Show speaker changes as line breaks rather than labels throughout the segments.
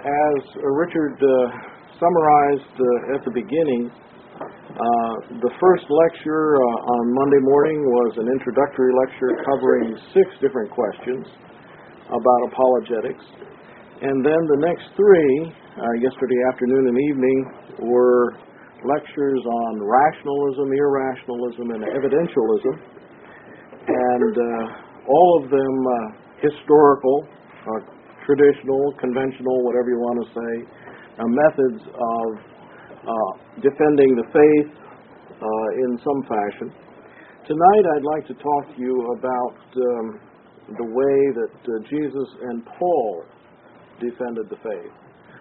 As Richard summarized at the beginning, the first lecture on Monday morning was an introductory lecture covering 6 different questions about apologetics. And then the next 3, yesterday afternoon and evening, were lectures on rationalism, irrationalism, and evidentialism. And all of them historical, traditional, conventional, whatever you want to say, methods of defending the faith in some fashion. Tonight I'd like to talk to you about the way that Jesus and Paul defended the faith.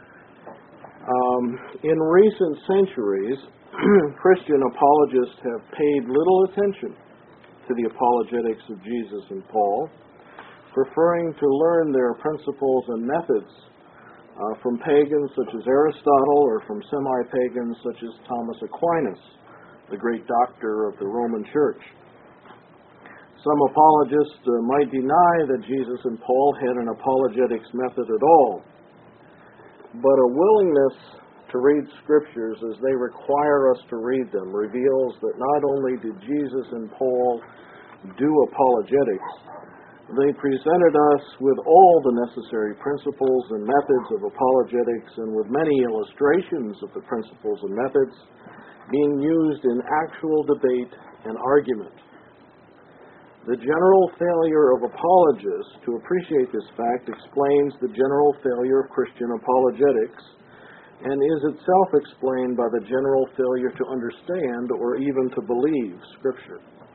In recent centuries, Christian apologists have paid little attention to the apologetics of Jesus and Paul, preferring to learn their principles and methods from pagans such as Aristotle or from semi-pagans such as Thomas Aquinas, the great doctor of the Roman Church. Some apologists might deny that Jesus and Paul had an apologetics method at all, but a willingness to read scriptures as they require us to read them reveals that not only did Jesus and Paul do apologetics, they presented us with all the necessary principles and methods of apologetics, and with many illustrations of the principles and methods being used in actual debate and argument. The general failure of apologists to appreciate this fact explains the general failure of Christian apologetics, and is itself explained by the general failure to understand or even to believe Scripture.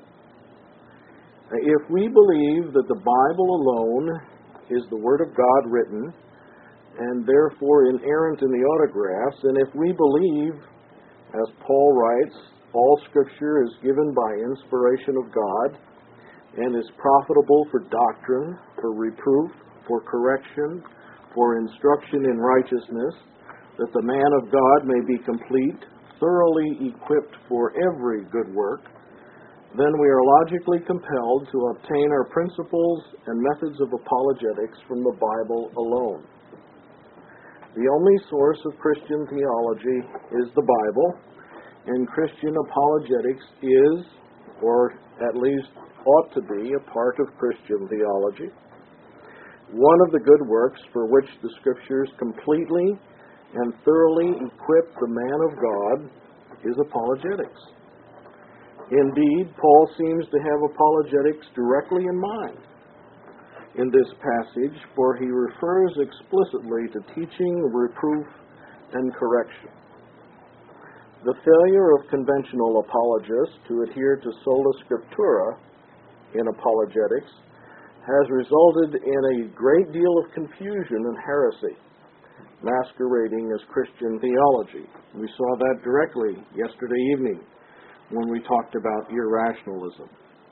If we believe that the Bible alone is the Word of God written, and therefore inerrant in the autographs, and if we believe, as Paul writes, all Scripture is given by inspiration of God, and is profitable for doctrine, for reproof, for correction, for instruction in righteousness, that the man of God may be complete, thoroughly equipped for every good work, then we are logically compelled to obtain our principles and methods of apologetics from the Bible alone. The only source of Christian theology is the Bible, and Christian apologetics is, or at least ought to be, a part of Christian theology. One of the good works for which the Scriptures completely and thoroughly equip the man of God is apologetics. Indeed, Paul seems to have apologetics directly in mind in this passage, for he refers explicitly to teaching, reproof, and correction. The failure of conventional apologists to adhere to sola scriptura in apologetics has resulted in a great deal of confusion and heresy, masquerading as Christian theology. We saw that directly yesterday evening when we talked about irrationalism.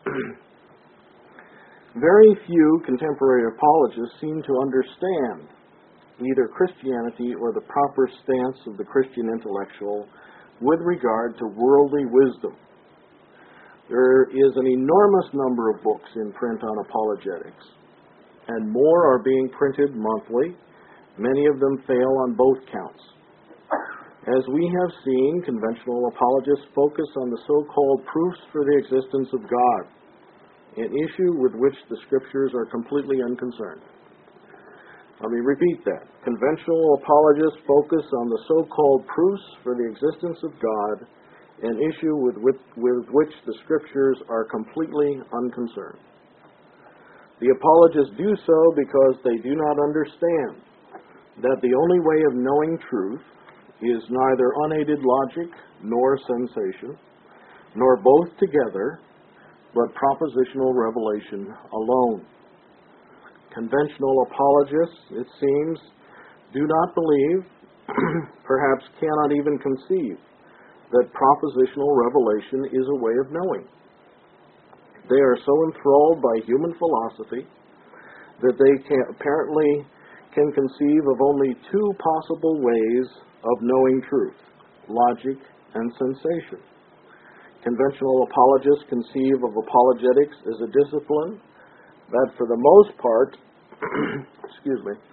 Very few contemporary apologists seem to understand either Christianity or the proper stance of the Christian intellectual with regard to worldly wisdom. There is an enormous number of books in print on apologetics, and more are being printed monthly. Many of them fail on both counts. As we have seen, conventional apologists focus on the so-called proofs for the existence of God, an issue with which the Scriptures are completely unconcerned. Let me repeat that. Conventional apologists focus on the so-called proofs for the existence of God, an issue with which the Scriptures are completely unconcerned. The apologists do so because they do not understand that the only way of knowing truth is neither unaided logic nor sensation, nor both together, but propositional revelation alone. Conventional apologists, it seems, do not believe, perhaps cannot even conceive, that propositional revelation is a way of knowing. They are so enthralled by human philosophy that they apparently can conceive of only 2 possible ways of knowing truth: logic and sensation. Conventional apologists conceive of apologetics as a discipline that, for the most part,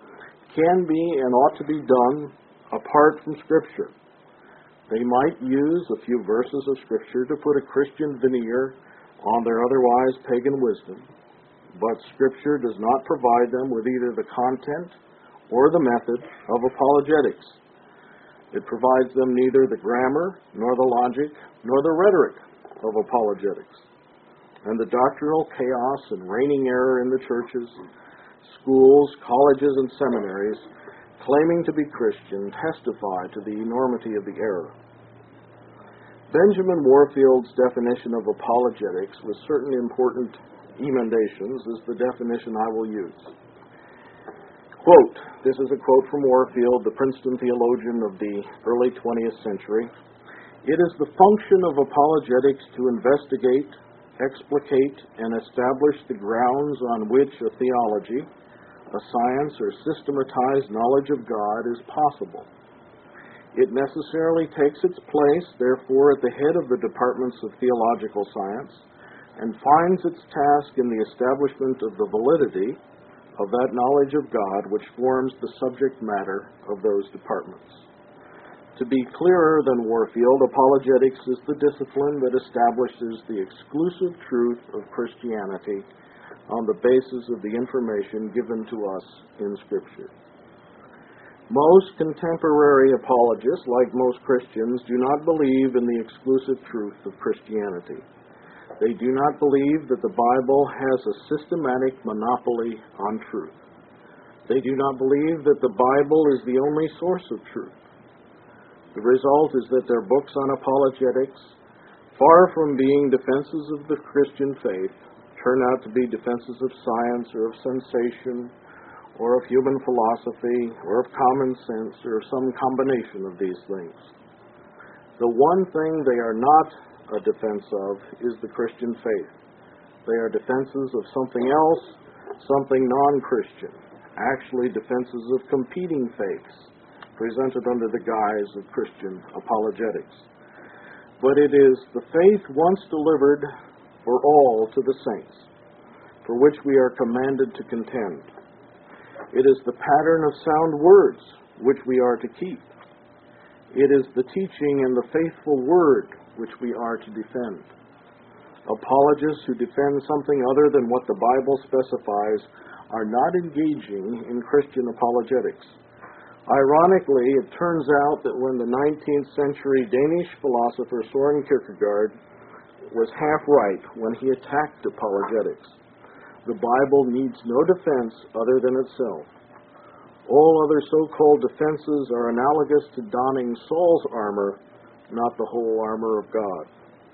can be and ought to be done apart from Scripture. They might use a few verses of Scripture to put a Christian veneer on their otherwise pagan wisdom, but Scripture does not provide them with either the content or the method of apologetics. It provides them neither the grammar, nor the logic, nor the rhetoric of apologetics. And the doctrinal chaos and reigning error in the churches, schools, colleges, and seminaries, claiming to be Christian, testify to the enormity of the error. Benjamin Warfield's definition of apologetics, with certain important emendations, is the definition I will use. Quote, this is a quote from Warfield, the Princeton theologian of the early 20th century. It is the function of apologetics to investigate, explicate, and establish the grounds on which a theology, a science, or systematized knowledge of God is possible. It necessarily takes its place, therefore, at the head of the departments of theological science, and finds its task in the establishment of the validity of that knowledge of God which forms the subject matter of those departments. To be clearer than Warfield, apologetics is the discipline that establishes the exclusive truth of Christianity on the basis of the information given to us in Scripture. Most contemporary apologists, like most Christians, do not believe in the exclusive truth of Christianity. They do not believe that the Bible has a systematic monopoly on truth. They do not believe that the Bible is the only source of truth. The result is that their books on apologetics, far from being defenses of the Christian faith, turn out to be defenses of science or of sensation or of human philosophy or of common sense or of some combination of these things. The one thing they are not a defense of is the Christian faith. They are defenses of something else, something non-Christian, actually defenses of competing faiths presented under the guise of Christian apologetics. But it is the faith once delivered for all to the saints, for which we are commanded to contend. It is the pattern of sound words which we are to keep. It is the teaching and the faithful word which we are to defend. Apologists who defend something other than what the Bible specifies are not engaging in Christian apologetics. Ironically, it turns out that when the 19th century Danish philosopher Søren Kierkegaard was half right when he attacked apologetics. The Bible needs no defense other than itself. All other so-called defenses are analogous to donning Saul's armor, not the whole armor of God.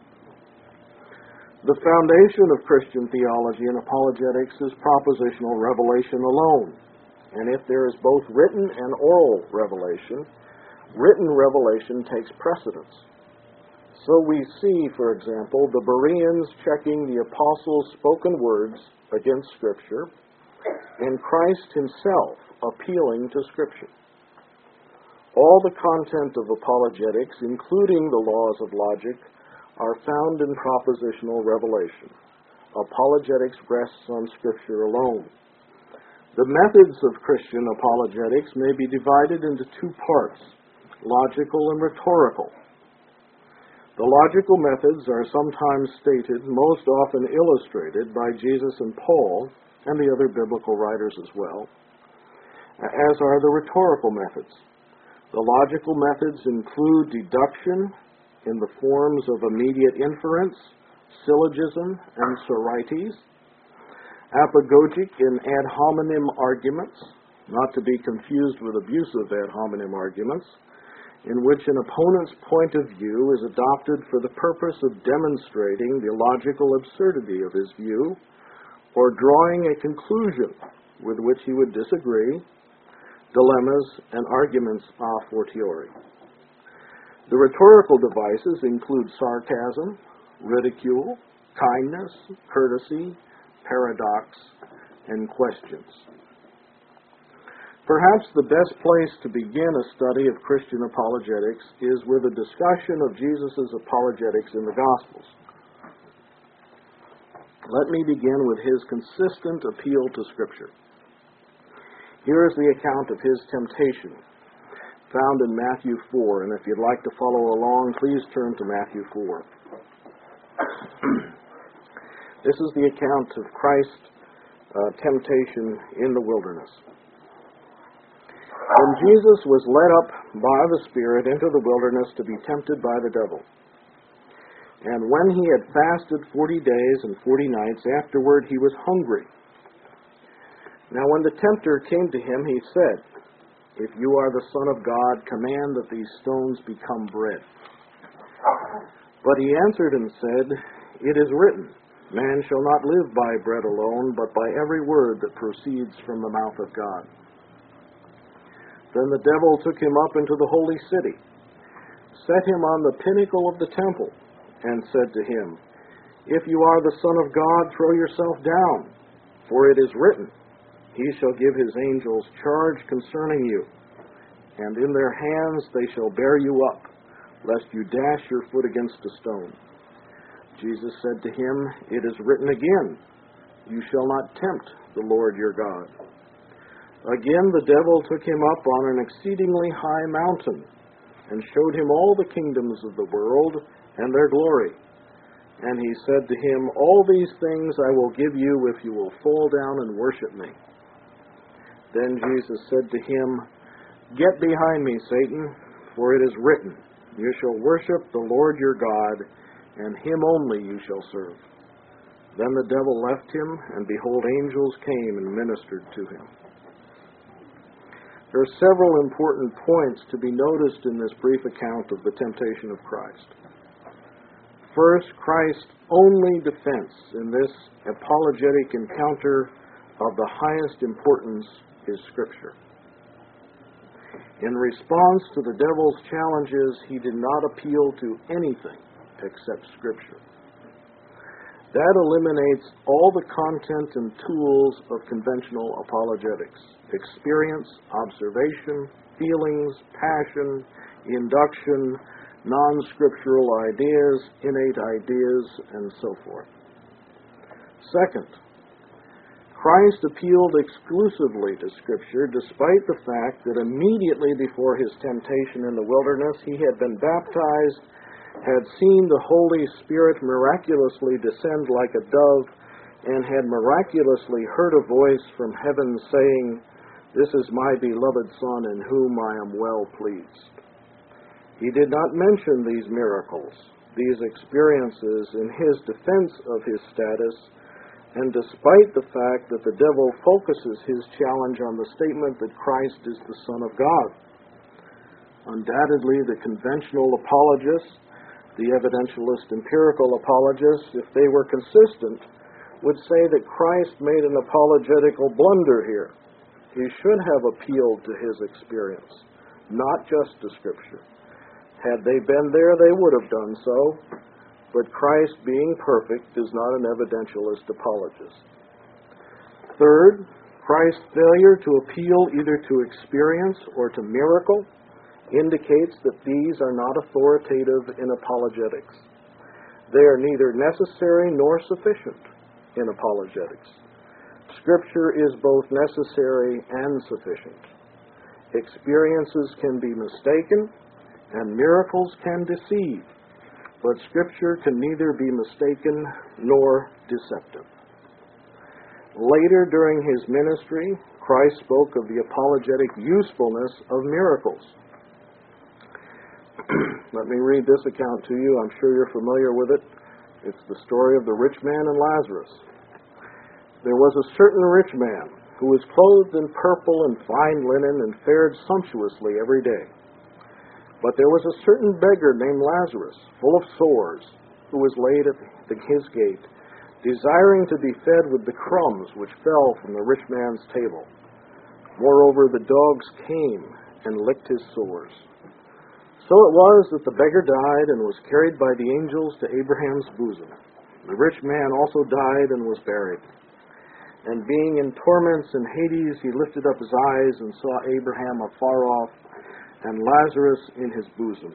The foundation of Christian theology and apologetics is propositional revelation alone. And if there is both written and oral revelation, written revelation takes precedence. So we see, for example, the Bereans checking the apostles' spoken words against Scripture, and Christ himself appealing to Scripture. All the content of apologetics, including the laws of logic, are found in propositional revelation. Apologetics rests on Scripture alone. The methods of Christian apologetics may be divided into two parts, logical and rhetorical. The logical methods are sometimes stated, most often illustrated by Jesus and Paul, and the other biblical writers as well, as are the rhetorical methods. The logical methods include deduction in the forms of immediate inference, syllogism, and sorites, apagogic in ad hominem arguments, not to be confused with abusive ad hominem arguments, in which an opponent's point of view is adopted for the purpose of demonstrating the logical absurdity of his view, or drawing a conclusion with which he would disagree, dilemmas, and arguments a fortiori. The rhetorical devices include sarcasm, ridicule, kindness, courtesy, paradox, and questions. Perhaps the best place to begin a study of Christian apologetics is with a discussion of Jesus' apologetics in the Gospels. Let me begin with his consistent appeal to Scripture. Here is the account of his temptation, found in Matthew 4. And if you'd like to follow along, please turn to Matthew 4. This is the account of Christ's temptation in the wilderness. When Jesus was led up by the Spirit into the wilderness to be tempted by the devil. And when he had fasted 40 days and 40 nights, afterward he was hungry. Now when the tempter came to him, he said, "If you are the Son of God, command that these stones become bread." But he answered and said, "It is written, man shall not live by bread alone, but by every word that proceeds from the mouth of God." Then the devil took him up into the holy city, set him on the pinnacle of the temple, and said to him, "If you are the Son of God, throw yourself down, for it is written, he shall give his angels charge concerning you, and in their hands they shall bear you up, lest you dash your foot against a stone." Jesus said to him, "It is written again, you shall not tempt the Lord your God." Again the devil took him up on an exceedingly high mountain, and showed him all the kingdoms of the world and their glory. And he said to him, "All these things I will give you if you will fall down and worship me." Then Jesus said to him, "Get behind me, Satan, for it is written, you shall worship the Lord your God, and him only you shall serve." Then the devil left him, and behold, angels came and ministered to him. There are several important points to be noticed in this brief account of the temptation of Christ. First, Christ's only defense in this apologetic encounter of the highest importance is Scripture. In response to the devil's challenges, he did not appeal to anything except Scripture. That eliminates all the content and tools of conventional apologetics: experience, observation, feelings, passion, induction, non-scriptural ideas, innate ideas, and so forth. Second, Christ appealed exclusively to Scripture, despite the fact that immediately before his temptation in the wilderness, he had been baptized, had seen the Holy Spirit miraculously descend like a dove, and had miraculously heard a voice from heaven saying, "This is my beloved Son, in whom I am well pleased." He did not mention these miracles, these experiences, in his defense of his status, and despite the fact that the devil focuses his challenge on the statement that Christ is the Son of God. Undoubtedly, the conventional apologists, the evidentialist empirical apologists, if they were consistent, would say that Christ made an apologetical blunder here. He should have appealed to his experience, not just to Scripture. Had they been there, they would have done so. But Christ, being perfect, is not an evidentialist apologist. Third, Christ's failure to appeal either to experience or to miracle indicates that these are not authoritative in apologetics. They are neither necessary nor sufficient in apologetics. Scripture is both necessary and sufficient. Experiences can be mistaken, and miracles can deceive, but Scripture can neither be mistaken nor deceptive. Later during his ministry, Christ spoke of the apologetic usefulness of miracles. Let me read this account to you. I'm sure you're familiar with it. It's the story of the rich man and Lazarus. There was a certain rich man who was clothed in purple and fine linen and fared sumptuously every day. But there was a certain beggar named Lazarus, full of sores, who was laid at his gate, desiring to be fed with the crumbs which fell from the rich man's table. Moreover, the dogs came and licked his sores. So it was that the beggar died and was carried by the angels to Abraham's bosom. The rich man also died and was buried. And being in torments in Hades, he lifted up his eyes and saw Abraham afar off, and Lazarus in his bosom.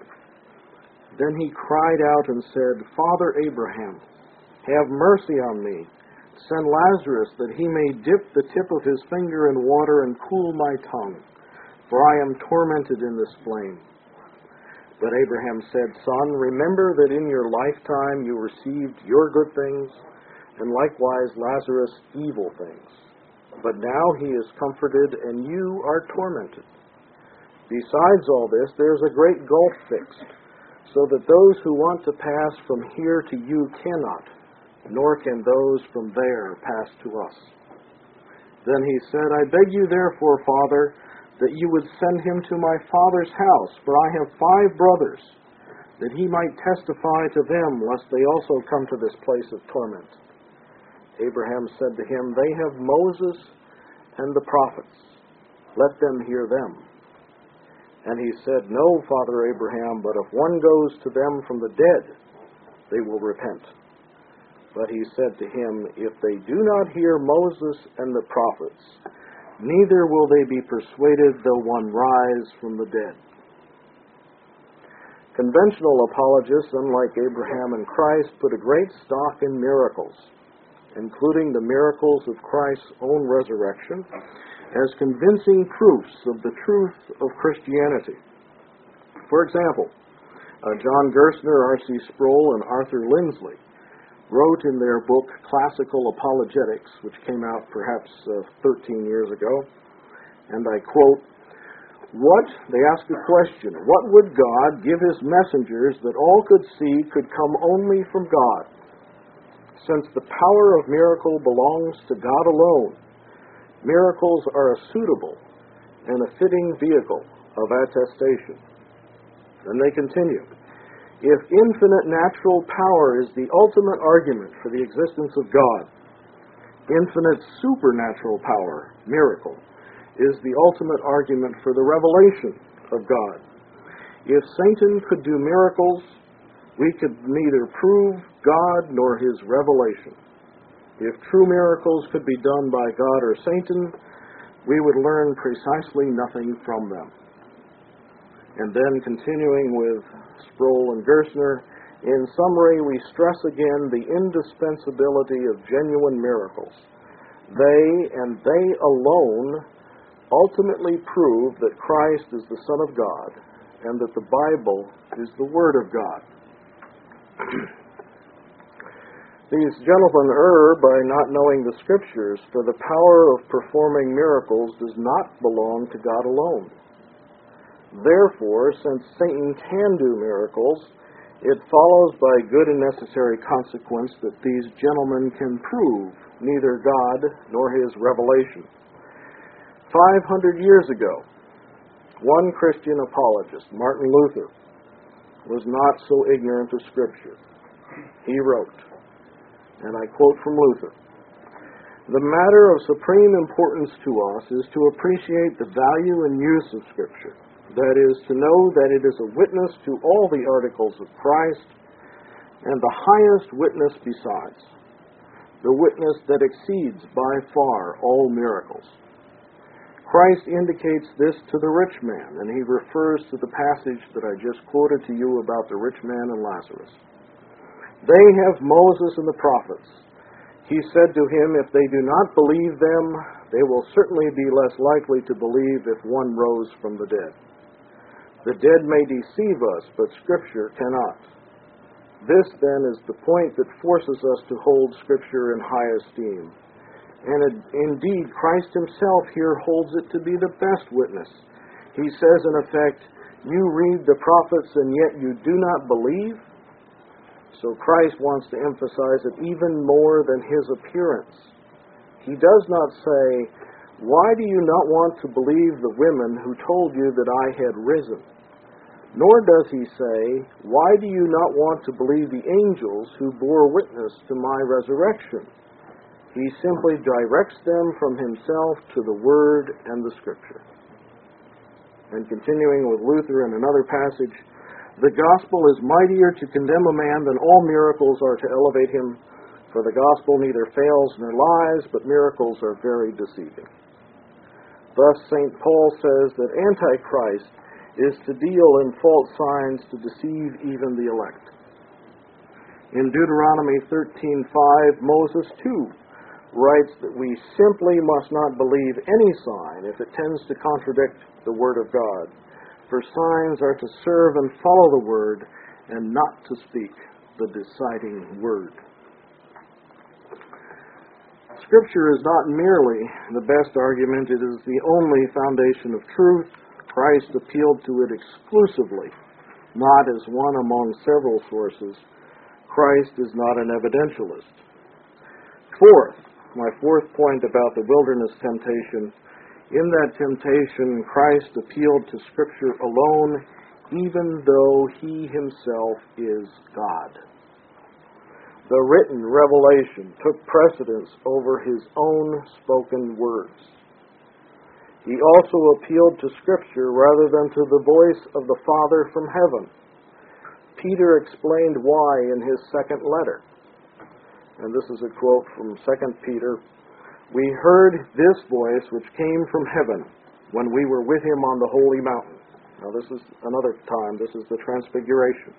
Then he cried out and said, "Father Abraham, have mercy on me, Send Lazarus that he may dip the tip of his finger in water and cool my tongue, for I am tormented in this flame." But Abraham said, "Son, remember that in your lifetime you received your good things, and likewise Lazarus evil things. But now he is comforted, and you are tormented. Besides all this, there is a great gulf fixed, so that those who want to pass from here to you cannot, nor can those from there pass to us." Then he said, "I beg you therefore, Father, that you would send him to my father's house, for I have 5 brothers, that he might testify to them, lest they also come to this place of torment." Abraham said to him, "They have Moses and the prophets. Let them hear them." And he said, "No, Father Abraham, but if one goes to them from the dead, they will repent." But he said to him, "If they do not hear Moses and the prophets, neither will they be persuaded though one rise from the dead." Conventional apologists, unlike Abraham and Christ, put a great stock in miracles, including the miracles of Christ's own resurrection, as convincing proofs of the truth of Christianity. For example, John Gerstner, R.C. Sproul, and Arthur Lindsley wrote in their book Classical Apologetics, which came out perhaps 13 years ago, and I quote, they ask a question, "What would God give his messengers that all could see could come only from God? Since the power of miracle belongs to God alone, miracles are a suitable and a fitting vehicle of attestation." And they continue, "If infinite natural power is the ultimate argument for the existence of God, infinite supernatural power, miracle, is the ultimate argument for the revelation of God. If Satan could do miracles, we could neither prove God nor his revelation. If true miracles could be done by God or Satan, we would learn precisely nothing from them." And then continuing with Sproul and Gerstner, "In summary, we stress again the indispensability of genuine miracles. They, and they alone, ultimately prove that Christ is the Son of God and that the Bible is the Word of God." These gentlemen err by not knowing the Scriptures, for the power of performing miracles does not belong to God alone. Therefore, since Satan can do miracles, it follows by good and necessary consequence that these gentlemen can prove neither God nor his revelation. 500 years ago, one Christian apologist, Martin Luther, was not so ignorant of Scripture. He wrote, and I quote from Luther, "The matter of supreme importance to us is to appreciate the value and use of Scripture. That is, to know that it is a witness to all the articles of Christ, and the highest witness besides, the witness that exceeds by far all miracles. Christ indicates this to the rich man, and he refers to the passage that I just quoted to you about the rich man and Lazarus. They have Moses and the prophets. He said to him, if they do not believe them, they will certainly be less likely to believe if one rose from the dead. The dead may deceive us, but Scripture cannot. This, then, is the point that forces us to hold Scripture in high esteem. And indeed, Christ himself here holds it to be the best witness. He says, in effect, you read the prophets and yet you do not believe? So Christ wants to emphasize it even more than his appearance. He does not say, why do you not want to believe the women who told you that I had risen? Nor does he say, why do you not want to believe the angels who bore witness to my resurrection? He simply directs them from himself to the Word and the Scripture. And continuing with Luther in another passage, the gospel is mightier to condemn a man than all miracles are to elevate him, for the gospel neither fails nor lies, but miracles are very deceiving. Thus, St. Paul says that Antichrist is to deal in false signs to deceive even the elect. In Deuteronomy 13:5, Moses too writes that we simply must not believe any sign if it tends to contradict the Word of God, for signs are to serve and follow the Word and not to speak the deciding word. Scripture is not merely the best argument, it is the only foundation of truth. Christ appealed to it exclusively, not as one among several sources. Christ is not an evidentialist. My fourth point about the wilderness temptation. In that temptation, Christ appealed to Scripture alone, even though he himself is God. The written revelation took precedence over his own spoken words. He also appealed to Scripture rather than to the voice of the Father from heaven. Peter explained why in his second letter. And this is a quote from 2 Peter. "We heard this voice which came from heaven when we were with him on the holy mountain." Now this is another time. This is the Transfiguration.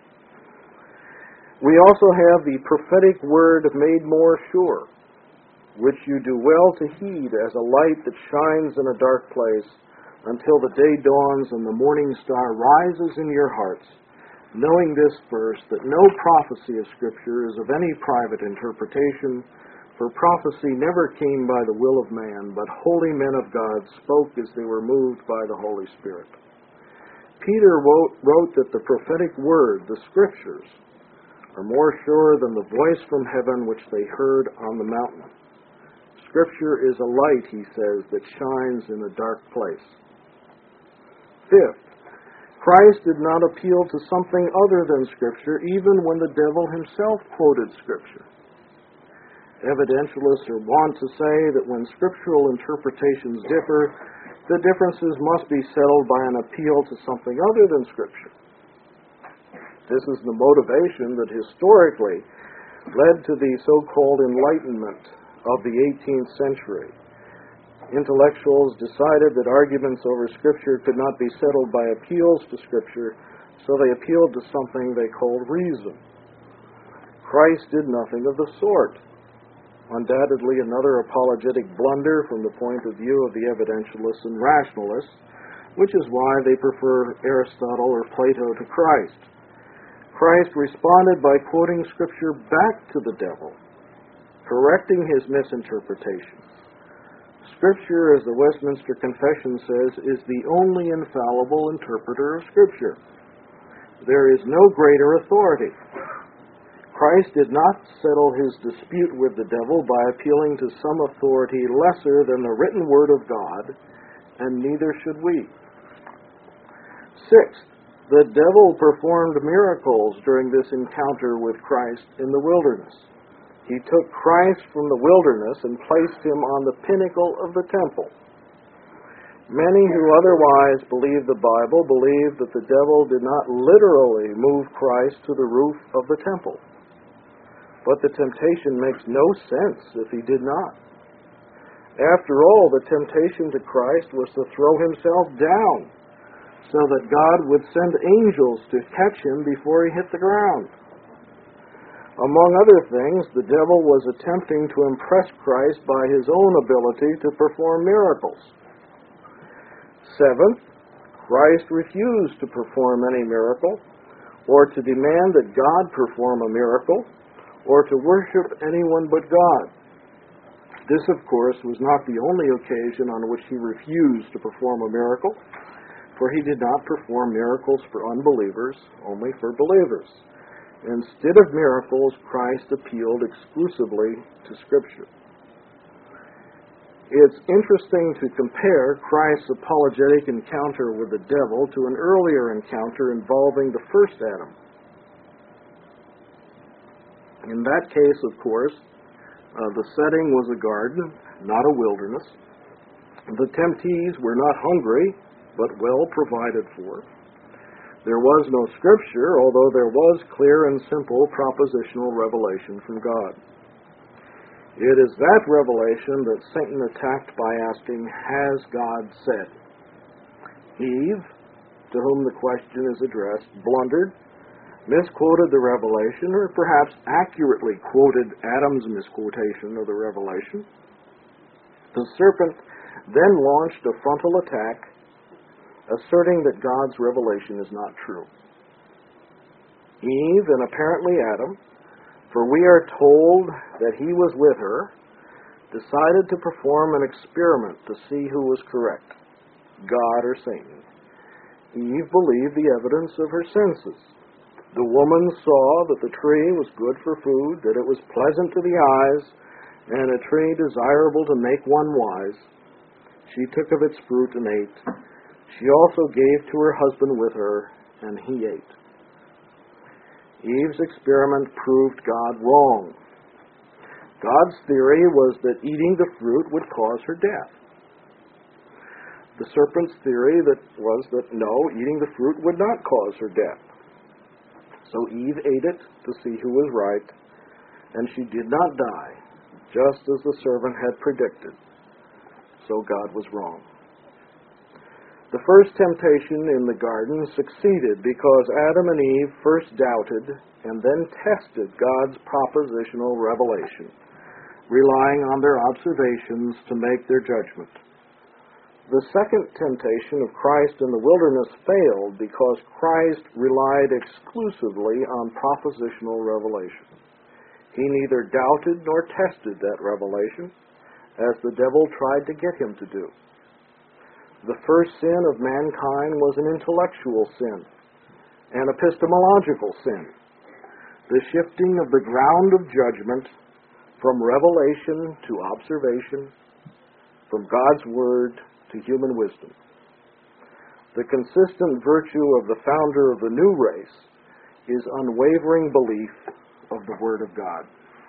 "We also have the prophetic word made more sure, which you do well to heed as a light that shines in a dark place until the day dawns and the morning star rises in your hearts. Knowing this first, that no prophecy of Scripture is of any private interpretation, for prophecy never came by the will of man, but holy men of God spoke as they were moved by the Holy Spirit." Peter wrote that the prophetic word, the Scriptures, are more sure than the voice from heaven which they heard on the mountain. Scripture is a light, he says, that shines in a dark place. Fifth, Christ did not appeal to something other than Scripture, even when the devil himself quoted Scripture. Evidentialists are wont to say that when scriptural interpretations differ, the differences must be settled by an appeal to something other than Scripture. This is the motivation that historically led to the so-called Enlightenment of the 18th century. Intellectuals decided that arguments over Scripture could not be settled by appeals to Scripture, so they appealed to something they called reason. Christ did nothing of the sort. Undoubtedly another apologetic blunder from the point of view of the evidentialists and rationalists, which is why they prefer Aristotle or Plato to Christ. Christ responded by quoting Scripture back to the devil, correcting his misinterpretations. Scripture, as the Westminster Confession says, is the only infallible interpreter of Scripture. There is no greater authority. Christ did not settle his dispute with the devil by appealing to some authority lesser than the written Word of God, and neither should we. Sixth, the devil performed miracles during this encounter with Christ in the wilderness. He took Christ from the wilderness and placed him on the pinnacle of the temple. Many who otherwise believe the Bible believe that the devil did not literally move Christ to the roof of the temple. But the temptation makes no sense if he did not. After all, the temptation to Christ was to throw himself down so that God would send angels to catch him before he hit the ground. Among other things, the devil was attempting to impress Christ by his own ability to perform miracles. Seventh, Christ refused to perform any miracle, or to demand that God perform a miracle, or to worship anyone but God. This, of course, was not the only occasion on which he refused to perform a miracle, for he did not perform miracles for unbelievers, only for believers. Instead of miracles, Christ appealed exclusively to Scripture. It's interesting to compare Christ's apologetic encounter with the devil to an earlier encounter involving the first Adam. In that case, of course, the setting was a garden, not a wilderness. The temptees were not hungry, but well provided for. There was no Scripture, although there was clear and simple propositional revelation from God. It is that revelation that Satan attacked by asking, "Has God said?" Eve, to whom the question is addressed, blundered, misquoted the revelation, or perhaps accurately quoted Adam's misquotation of the revelation. The serpent then launched a frontal attack, asserting that God's revelation is not true. Eve, and apparently Adam, for we are told that he was with her, decided to perform an experiment to see who was correct, God or Satan. Eve believed the evidence of her senses. The woman saw that the tree was good for food, that it was pleasant to the eyes, and a tree desirable to make one wise. She took of its fruit and ate. She also gave to her husband with her, and he ate. Eve's experiment proved God wrong. God's theory was that eating the fruit would cause her death. The serpent's theory was that no, eating the fruit would not cause her death. So Eve ate it to see who was right, and she did not die, just as the serpent had predicted. So God was wrong. The first temptation in the garden succeeded because Adam and Eve first doubted and then tested God's propositional revelation, relying on their observations to make their judgment. The second temptation of Christ in the wilderness failed because Christ relied exclusively on propositional revelation. He neither doubted nor tested that revelation, as the devil tried to get him to do. The first sin of mankind was an intellectual sin, an epistemological sin, the shifting of the ground of judgment from revelation to observation, from God's Word to human wisdom. The consistent virtue of the founder of the new race is unwavering belief of the Word of God.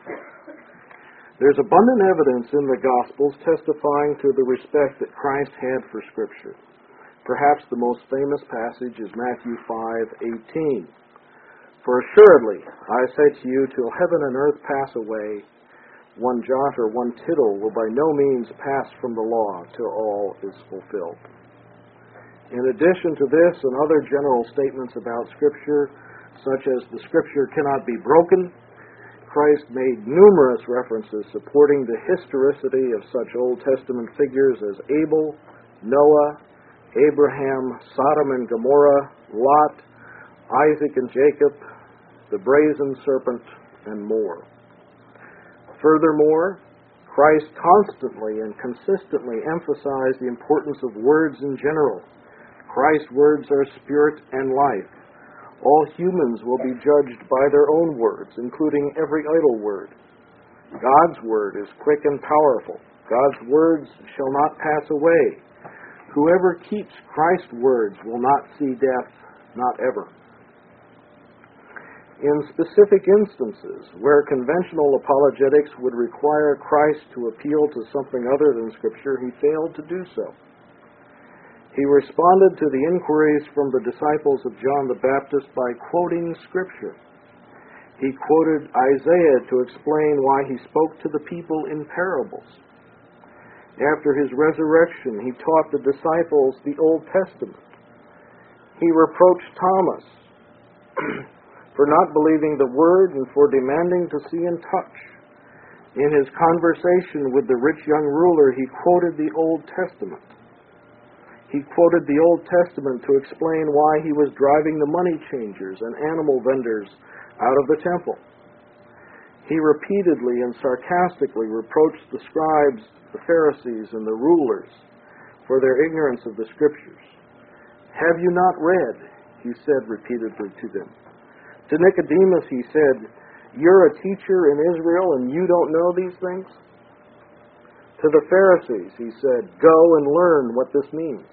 There's abundant evidence in the Gospels testifying to the respect that Christ had for Scripture. Perhaps the most famous passage is Matthew 5:18. For assuredly, I say to you, till heaven and earth pass away, one jot or one tittle will by no means pass from the law till all is fulfilled. In addition to this and other general statements about Scripture, such as the Scripture cannot be broken, Christ made numerous references supporting the historicity of such Old Testament figures as Abel, Noah, Abraham, Sodom and Gomorrah, Lot, Isaac and Jacob, the brazen serpent, and more. Furthermore, Christ constantly and consistently emphasized the importance of words in general. Christ's words are spirit and life. All humans will be judged by their own words, including every idle word. God's word is quick and powerful. God's words shall not pass away. Whoever keeps Christ's words will not see death, not ever. In specific instances where conventional apologetics would require Christ to appeal to something other than Scripture, he failed to do so. He responded to the inquiries from the disciples of John the Baptist by quoting Scripture. He quoted Isaiah to explain why he spoke to the people in parables. After his resurrection, he taught the disciples the Old Testament. He reproached Thomas for not believing the Word and for demanding to see and touch. In his conversation with the rich young ruler, he quoted the Old Testament. He quoted the Old Testament to explain why he was driving the money changers and animal vendors out of the temple. He repeatedly and sarcastically reproached the scribes, the Pharisees, and the rulers for their ignorance of the Scriptures. "Have you not read?" he said repeatedly to them. To Nicodemus he said, "You're a teacher in Israel and you don't know these things?" To the Pharisees he said, "Go and learn what this means."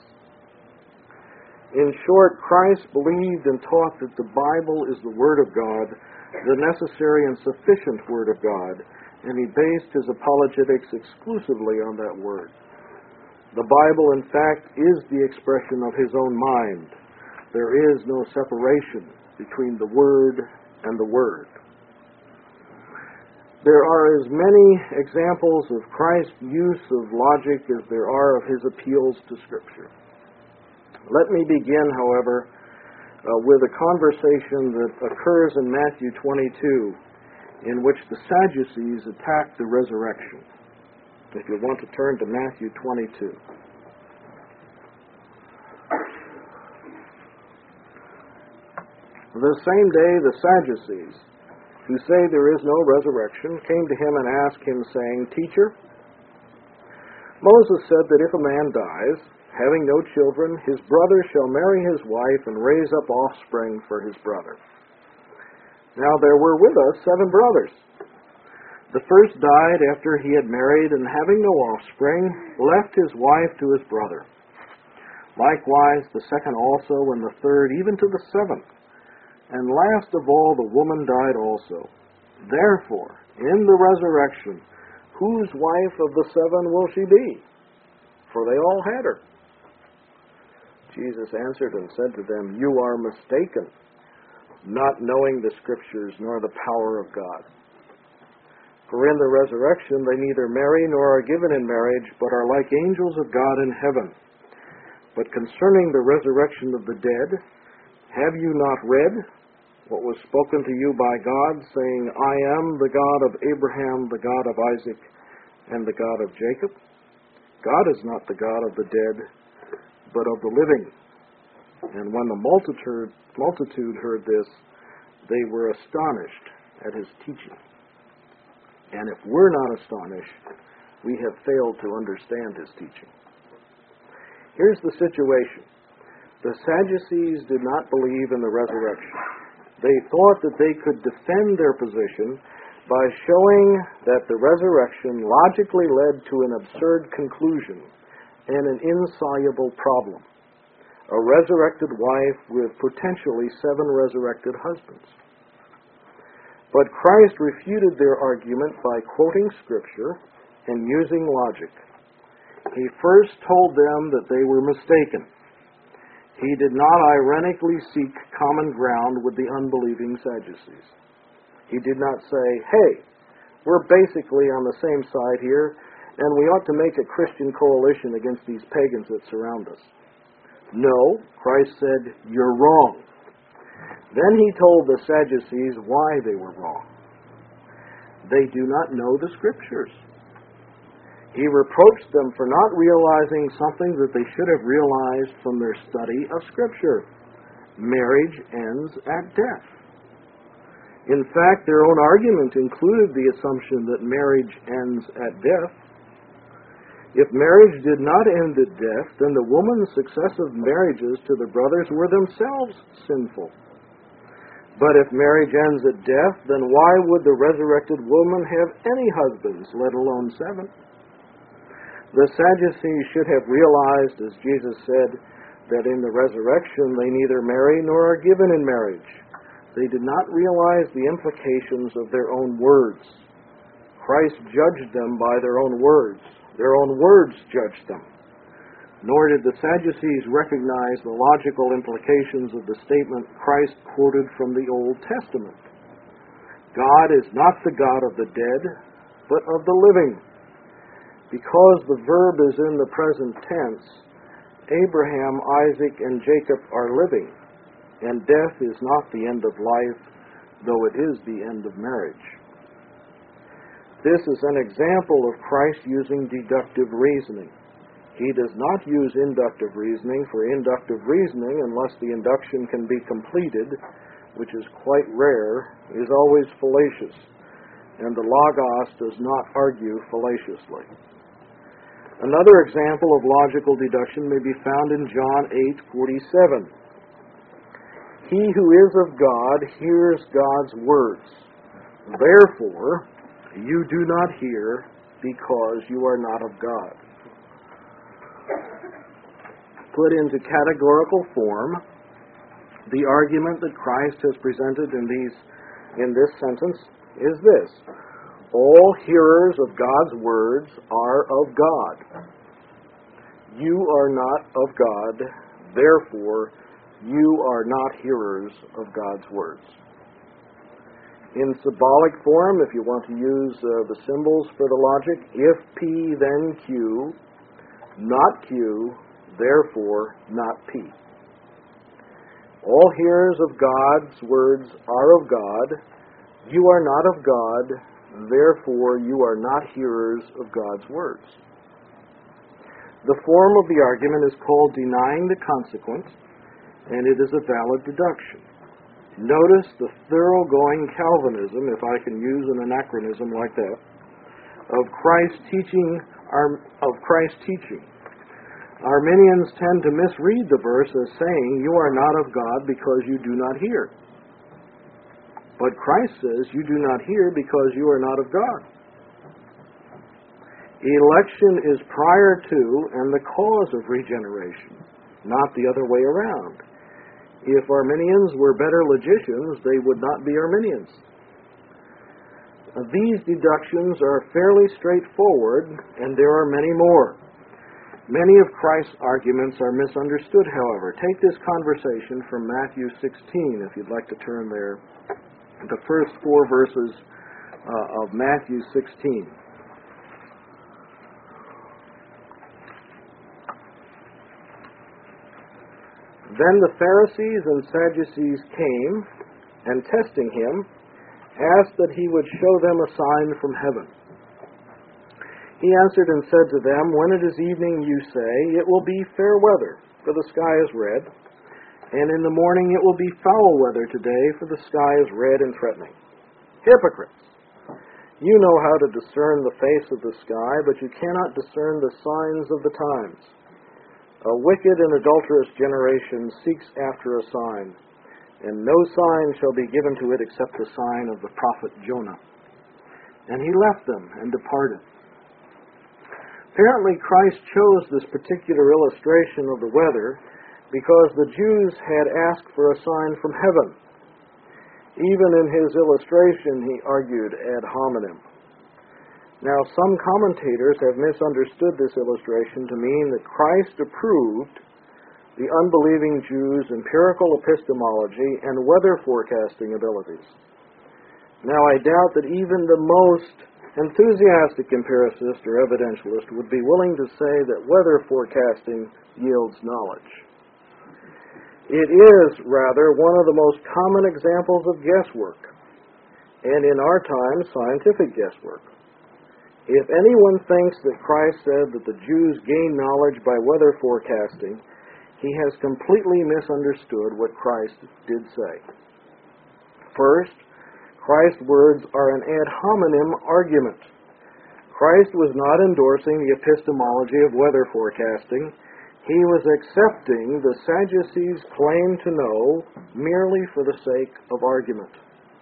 In short, Christ believed and taught that the Bible is the Word of God, the necessary and sufficient Word of God, and he based his apologetics exclusively on that Word. The Bible, in fact, is the expression of his own mind. There is no separation between the Word and the Word. There are as many examples of Christ's use of logic as there are of his appeals to Scripture. Let me begin, however, with a conversation that occurs in Matthew 22 in which the Sadducees attack the resurrection. If you want to turn to Matthew 22. The same day the Sadducees, who say there is no resurrection, came to him and asked him, saying, Teacher, Moses said that if a man dies, having no children, his brother shall marry his wife and raise up offspring for his brother. Now there were with us 7 brothers. The first died after he had married, and having no offspring, left his wife to his brother. Likewise the second also, and the third, even to the 7th. And last of all the woman died also. Therefore, in the resurrection, whose wife of the 7 will she be? For they all had her. Jesus answered and said to them, You are mistaken, not knowing the Scriptures nor the power of God. For in the resurrection they neither marry nor are given in marriage, but are like angels of God in heaven. But concerning the resurrection of the dead, have you not read what was spoken to you by God, saying, I am the God of Abraham, the God of Isaac, and the God of Jacob? God is not the God of the dead, but of the living. And when the multitude heard this, they were astonished at his teaching. And if we're not astonished, we have failed to understand his teaching. Here's the situation. The Sadducees did not believe in the resurrection. They thought that they could defend their position by showing that the resurrection logically led to an absurd conclusion and an insoluble problem. A resurrected wife with potentially 7 resurrected husbands. But Christ refuted their argument by quoting Scripture and using logic. He first told them that they were mistaken. He did not ironically seek common ground with the unbelieving Sadducees. He did not say, hey, we're basically on the same side here, and we ought to make a Christian coalition against these pagans that surround us. No, Christ said, you're wrong. Then he told the Sadducees why they were wrong. They do not know the Scriptures. He reproached them for not realizing something that they should have realized from their study of Scripture. Marriage ends at death. In fact, their own argument included the assumption that marriage ends at death. If marriage did not end at death, then the woman's successive marriages to the brothers were themselves sinful. But if marriage ends at death, then why would the resurrected woman have any husbands, let alone 7? The Sadducees should have realized, as Jesus said, that in the resurrection they neither marry nor are given in marriage. They did not realize the implications of their own words. Christ judged them by their own words. Their own words judged them. Nor did the Sadducees recognize the logical implications of the statement Christ quoted from the Old Testament. God is not the God of the dead, but of the living. Because the verb is in the present tense, Abraham, Isaac, and Jacob are living, and death is not the end of life, though it is the end of marriage. This is an example of Christ using deductive reasoning. He does not use inductive reasoning, for inductive reasoning, unless the induction can be completed, which is quite rare, is always fallacious, and the Logos does not argue fallaciously. Another example of logical deduction may be found in John 8:47. He who is of God hears God's words. Therefore, you do not hear because you are not of God. Put into categorical form, the argument that Christ has presented in this sentence is this: all hearers of God's words are of God. You are not of God, therefore you are not hearers of God's words. In symbolic form, if you want to use the symbols for the logic, if P then Q, not Q, therefore not P. All hearers of God's words are of God. You are not of God, therefore you are not hearers of God's words. The form of the argument is called denying the consequence, and it is a valid deduction. Notice the thoroughgoing Calvinism, if I can use an anachronism like that, of Christ's teaching. Arminians tend to misread the verse as saying, you are not of God because you do not hear. But Christ says, you do not hear because you are not of God. Election is prior to and the cause of regeneration, not the other way around. If Arminians were better logicians, they would not be Arminians. These deductions are fairly straightforward, and there are many more. Many of Christ's arguments are misunderstood, however. Take this conversation from Matthew 16, if you'd like to turn there. The first 4 verses of Matthew 16. Then the Pharisees and Sadducees came, and testing him, asked that he would show them a sign from heaven. He answered and said to them, when it is evening, you say, it will be fair weather, for the sky is red, and in the morning it will be foul weather today, for the sky is red and threatening. Hypocrites! You know how to discern the face of the sky, but you cannot discern the signs of the times. A wicked and adulterous generation seeks after a sign, and no sign shall be given to it except the sign of the prophet Jonah. And he left them and departed. Apparently, Christ chose this particular illustration of the weather because the Jews had asked for a sign from heaven. Even in his illustration, he argued ad hominem. Now, some commentators have misunderstood this illustration to mean that Christ approved the unbelieving Jews' empirical epistemology and weather forecasting abilities. Now, I doubt that even the most enthusiastic empiricist or evidentialist would be willing to say that weather forecasting yields knowledge. It is, rather, one of the most common examples of guesswork, and in our time, scientific guesswork. If anyone thinks that Christ said that the Jews gain knowledge by weather forecasting, he has completely misunderstood what Christ did say. First, Christ's words are an ad hominem argument. Christ was not endorsing the epistemology of weather forecasting. He was accepting the Sadducees' claim to know merely for the sake of argument.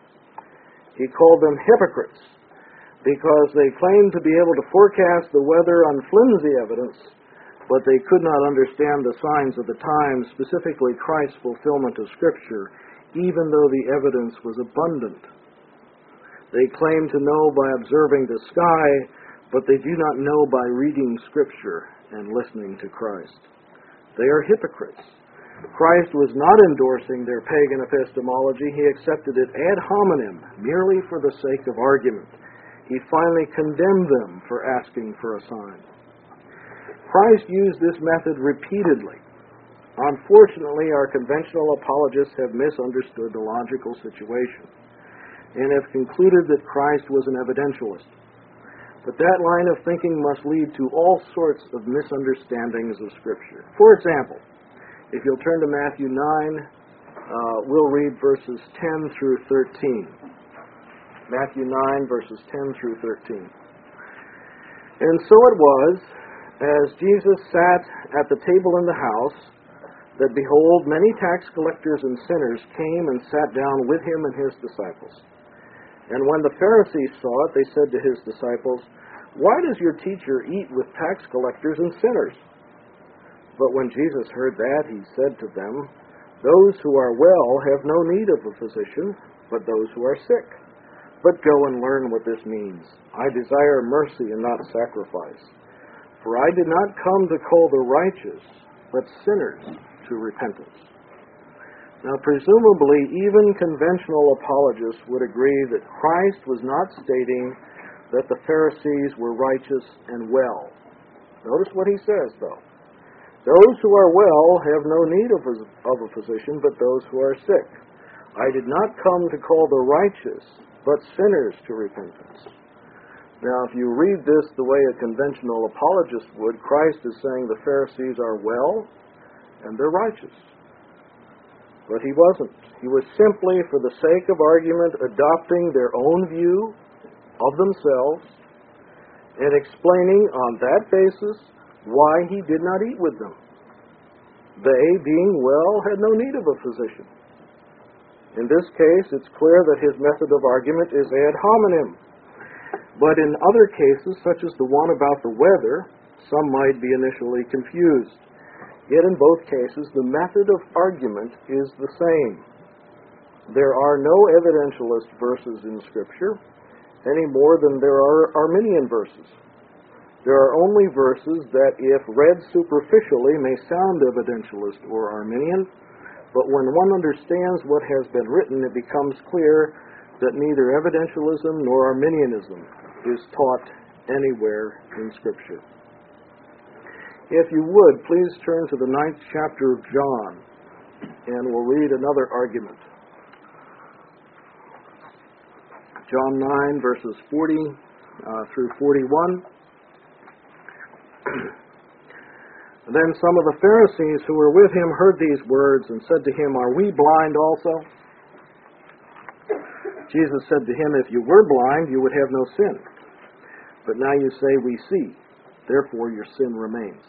He called them hypocrites because they claimed to be able to forecast the weather on flimsy evidence, but they could not understand the signs of the times, specifically Christ's fulfillment of Scripture, even though the evidence was abundant. They claim to know by observing the sky, but they do not know by reading Scripture and listening to Christ. They are hypocrites. Christ was not endorsing their pagan epistemology. He accepted it ad hominem, merely for the sake of argument. He finally condemned them for asking for a sign. Christ used this method repeatedly. Unfortunately, our conventional apologists have misunderstood the logical situation and have concluded that Christ was an evidentialist. But that line of thinking must lead to all sorts of misunderstandings of Scripture. For example, if you'll turn to Matthew 9, we'll read verses 10 through 13. Matthew 9, verses 10 through 13. And so it was, as Jesus sat at the table in the house, that behold, many tax collectors and sinners came and sat down with him and his disciples. And when the Pharisees saw it, they said to his disciples, why does your teacher eat with tax collectors and sinners? But when Jesus heard that, he said to them, those who are well have no need of a physician, but those who are sick. But go and learn what this means. I desire mercy and not sacrifice. For I did not come to call the righteous, but sinners to repentance. Now, presumably, even conventional apologists would agree that Christ was not stating that the Pharisees were righteous and well. Notice what he says, though. Those who are well have no need of a physician, but those who are sick. I did not come to call the righteous, but sinners to repentance. Now, if you read this the way a conventional apologist would, Christ is saying the Pharisees are well and they're righteous. But he wasn't. He was simply, for the sake of argument, adopting their own view of themselves and explaining on that basis why he did not eat with them. They, being well, had no need of a physician. In this case, it's clear that his method of argument is ad hominem. But in other cases, such as the one about the weather, some might be initially confused. Yet in both cases, the method of argument is the same. There are no evidentialist verses in Scripture any more than there are Arminian verses. There are only verses that, if read superficially, may sound evidentialist or Arminian, but when one understands what has been written, it becomes clear that neither evidentialism nor Arminianism is taught anywhere in Scripture. If you would, please turn to the 9th chapter of John, and we'll read another argument. John 9, verses 40 through 41. Then some of the Pharisees who were with him heard these words and said to him, "Are we blind also?" Jesus said to him, "If you were blind, you would have no sin. But now you say, 'We see,' therefore your sin remains."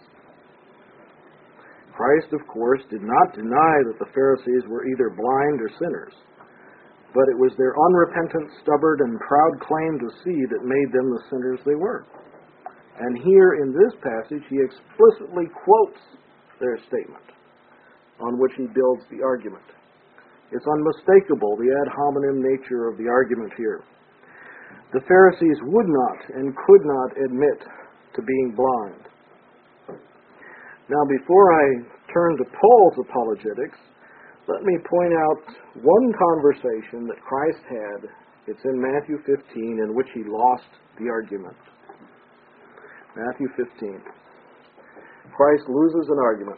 Christ, of course, did not deny that the Pharisees were either blind or sinners, but it was their unrepentant, stubborn, and proud claim to see that made them the sinners they were. And here in this passage, he explicitly quotes their statement on which he builds the argument. It's unmistakable, the ad hominem nature of the argument here. The Pharisees would not and could not admit to being blind. Now, before I turn to Paul's apologetics, let me point out one conversation that Christ had. It's in Matthew 15, in which he lost the argument. Matthew 15. Christ loses an argument.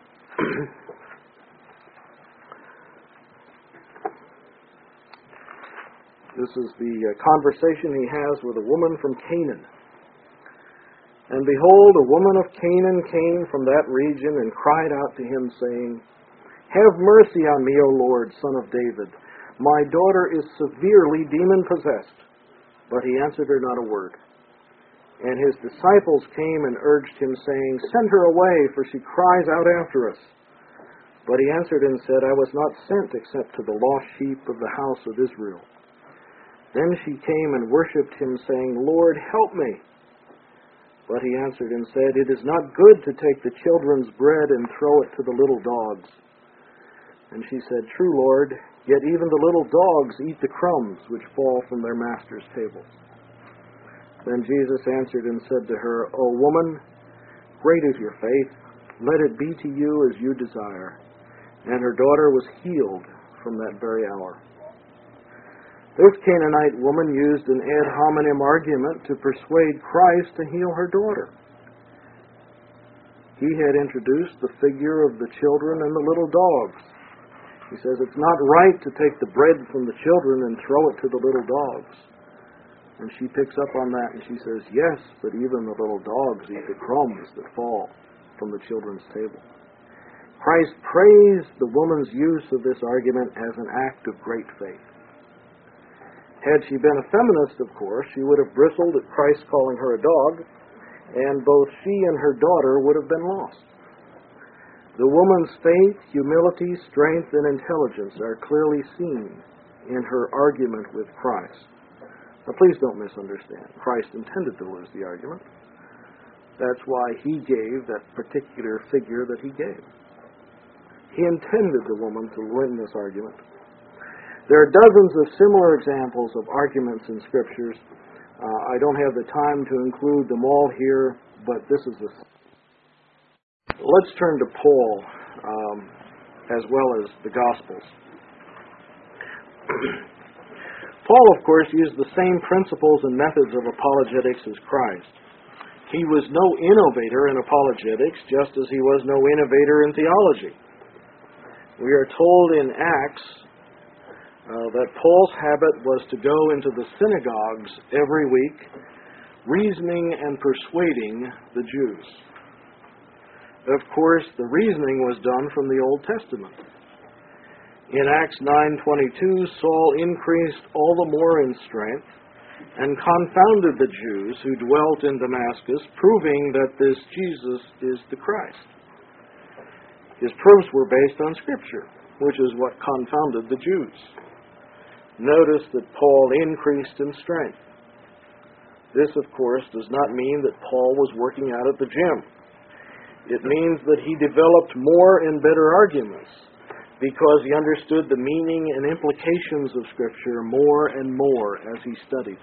This is the conversation he has with a woman from Canaan. "And behold, a woman of Canaan came from that region and cried out to him, saying, 'Have mercy on me, O Lord, Son of David. My daughter is severely demon-possessed.' But he answered her not a word. And his disciples came and urged him, saying, 'Send her away, for she cries out after us.' But he answered and said, 'I was not sent except to the lost sheep of the house of Israel.' Then she came and worshipped him, saying, 'Lord, help me.' But he answered and said, 'It is not good to take the children's bread and throw it to the little dogs.' And she said, 'True, Lord, yet even the little dogs eat the crumbs which fall from their master's tables.' Then Jesus answered and said to her, 'O woman, great is your faith. Let it be to you as you desire.' And her daughter was healed from that very hour." This Canaanite woman used an ad hominem argument to persuade Christ to heal her daughter. He had introduced the figure of the children and the little dogs. He says it's not right to take the bread from the children and throw it to the little dogs. And she picks up on that and she says, "Yes, but even the little dogs eat the crumbs that fall from the children's table." Christ praised the woman's use of this argument as an act of great faith. Had she been a feminist, of course, she would have bristled at Christ calling her a dog, and both she and her daughter would have been lost. The woman's faith, humility, strength, and intelligence are clearly seen in her argument with Christ. Now, please don't misunderstand. Christ intended to lose the argument. That's why he gave that particular figure that he gave. He intended the woman to win this argument. There are dozens of similar examples of arguments in Scriptures. I don't have the time to include them all here, but this is the... Let's turn to Paul, as well as the Gospels. Paul, of course, used the same principles and methods of apologetics as Christ. He was no innovator in apologetics, just as he was no innovator in theology. We are told in Acts that Paul's habit was to go into the synagogues every week, reasoning and persuading the Jews. Of course, the reasoning was done from the Old Testament. In Acts 9:22, Saul increased all the more in strength and confounded the Jews who dwelt in Damascus, proving that this Jesus is the Christ. His proofs were based on Scripture, which is what confounded the Jews. Notice that Paul increased in strength. This, of course, does not mean that Paul was working out at the gym. It means that he developed more and better arguments because he understood the meaning and implications of Scripture more and more as he studied.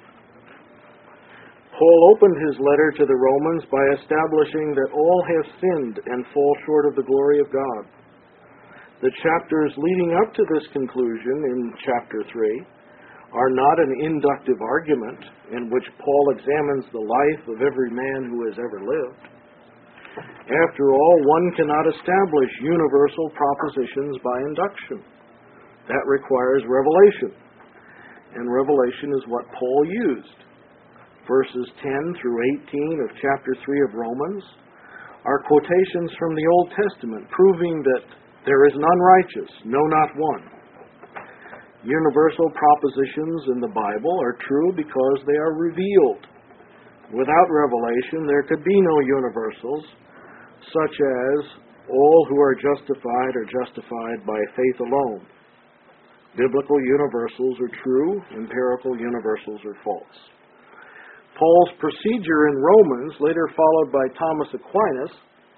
Paul opened his letter to the Romans by establishing that all have sinned and fall short of the glory of God. The chapters leading up to this conclusion in chapter 3 are not an inductive argument in which Paul examines the life of every man who has ever lived. After all, one cannot establish universal propositions by induction. That requires revelation, and revelation is what Paul used. Verses 10 through 18 of chapter 3 of Romans are quotations from the Old Testament proving that there is none righteous, no, not one. Universal propositions in the Bible are true because they are revealed. Without revelation, there could be no universals, such as all who are justified by faith alone. Biblical universals are true, empirical universals are false. Paul's procedure in Romans, later followed by Thomas Aquinas,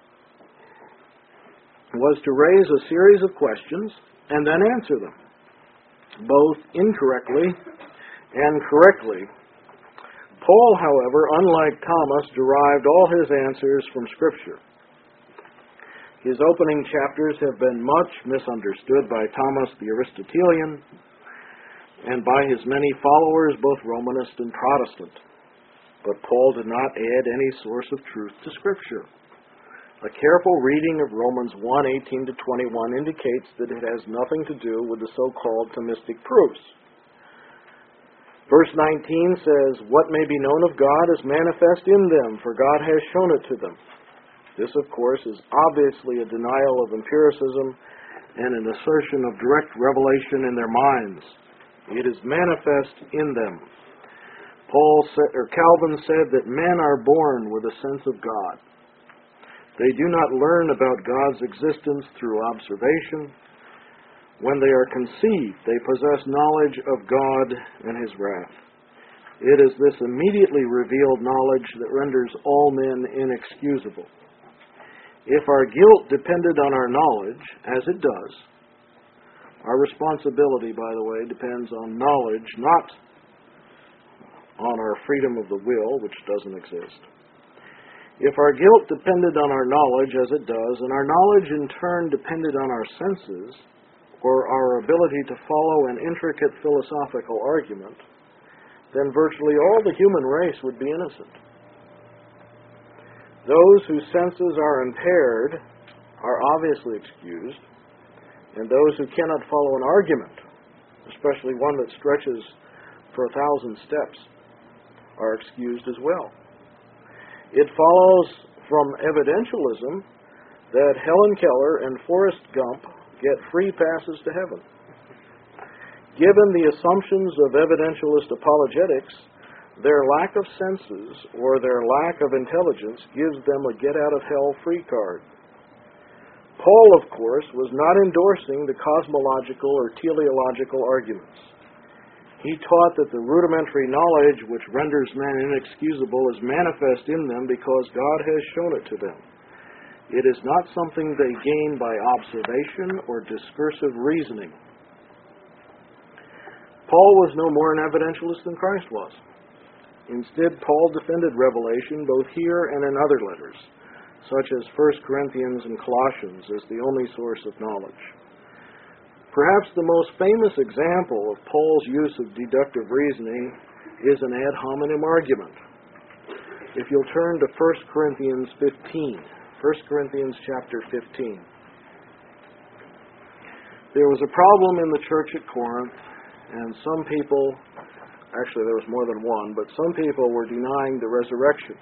was to raise a series of questions and then answer them, both incorrectly and correctly. Paul, however, unlike Thomas, derived all his answers from Scripture. His opening chapters have been much misunderstood by Thomas the Aristotelian and by his many followers, both Romanist and Protestant. But Paul did not add any source of truth to Scripture. A careful reading of Romans 1:18-21 indicates that it has nothing to do with the so-called Thomistic proofs. Verse 19 says, "What may be known of God is manifest in them, for God has shown it to them." This, of course, is obviously a denial of empiricism and an assertion of direct revelation in their minds. It is manifest in them. Calvin said that men are born with a sense of God. They do not learn about God's existence through observation. When they are conceived, they possess knowledge of God and His wrath. It is this immediately revealed knowledge that renders all men inexcusable. If our guilt depended on our knowledge, as it does, our responsibility, by the way, depends on knowledge, not on our freedom of the will, which doesn't exist. If our guilt depended on our knowledge, as it does, and our knowledge in turn depended on our senses, or our ability to follow an intricate philosophical argument, then virtually all the human race would be innocent. Those whose senses are impaired are obviously excused, and those who cannot follow an argument, especially one that stretches for 1,000 steps, are excused as well. It follows from evidentialism that Helen Keller and Forrest Gump get free passes to heaven. Given the assumptions of evidentialist apologetics, their lack of senses or their lack of intelligence gives them a get-out-of-hell-free card. Paul, of course, was not endorsing the cosmological or teleological arguments. He taught that the rudimentary knowledge which renders men inexcusable is manifest in them because God has shown it to them. It is not something they gain by observation or discursive reasoning. Paul was no more an evidentialist than Christ was. Instead, Paul defended revelation both here and in other letters, such as 1 Corinthians and Colossians, as the only source of knowledge. Perhaps the most famous example of Paul's use of deductive reasoning is an ad hominem argument. If you'll turn to 1 Corinthians 15. 1 Corinthians chapter 15. There was a problem in the church at Corinth, and some people, actually there was more than one, but some people were denying the resurrection.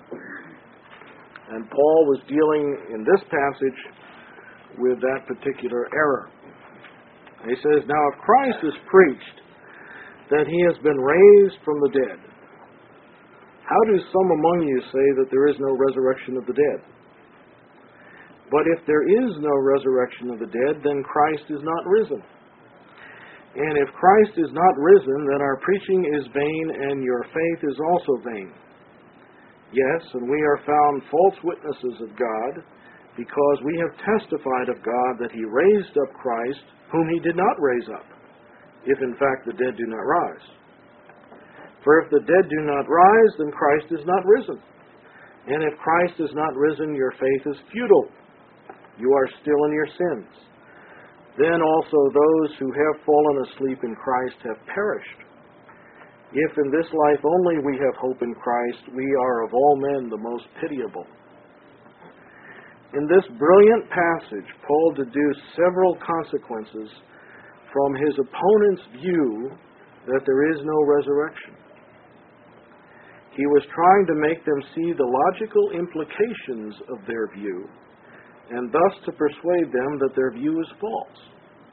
And Paul was dealing in this passage with that particular error. He says, "Now if Christ is preached that he has been raised from the dead, how do some among you say that there is no resurrection of the dead? But if there is no resurrection of the dead, then Christ is not risen. And if Christ is not risen, then our preaching is vain, and your faith is also vain. Yes, and we are found false witnesses of God, because we have testified of God that he raised up Christ, whom he did not raise up, if in fact the dead do not rise. For if the dead do not rise, then Christ is not risen. And if Christ is not risen, your faith is futile. You are still in your sins. Then also those who have fallen asleep in Christ have perished. If in this life only we have hope in Christ, we are of all men the most pitiable." In this brilliant passage, Paul deduced several consequences from his opponent's view that there is no resurrection. He was trying to make them see the logical implications of their view, and thus to persuade them that their view is false.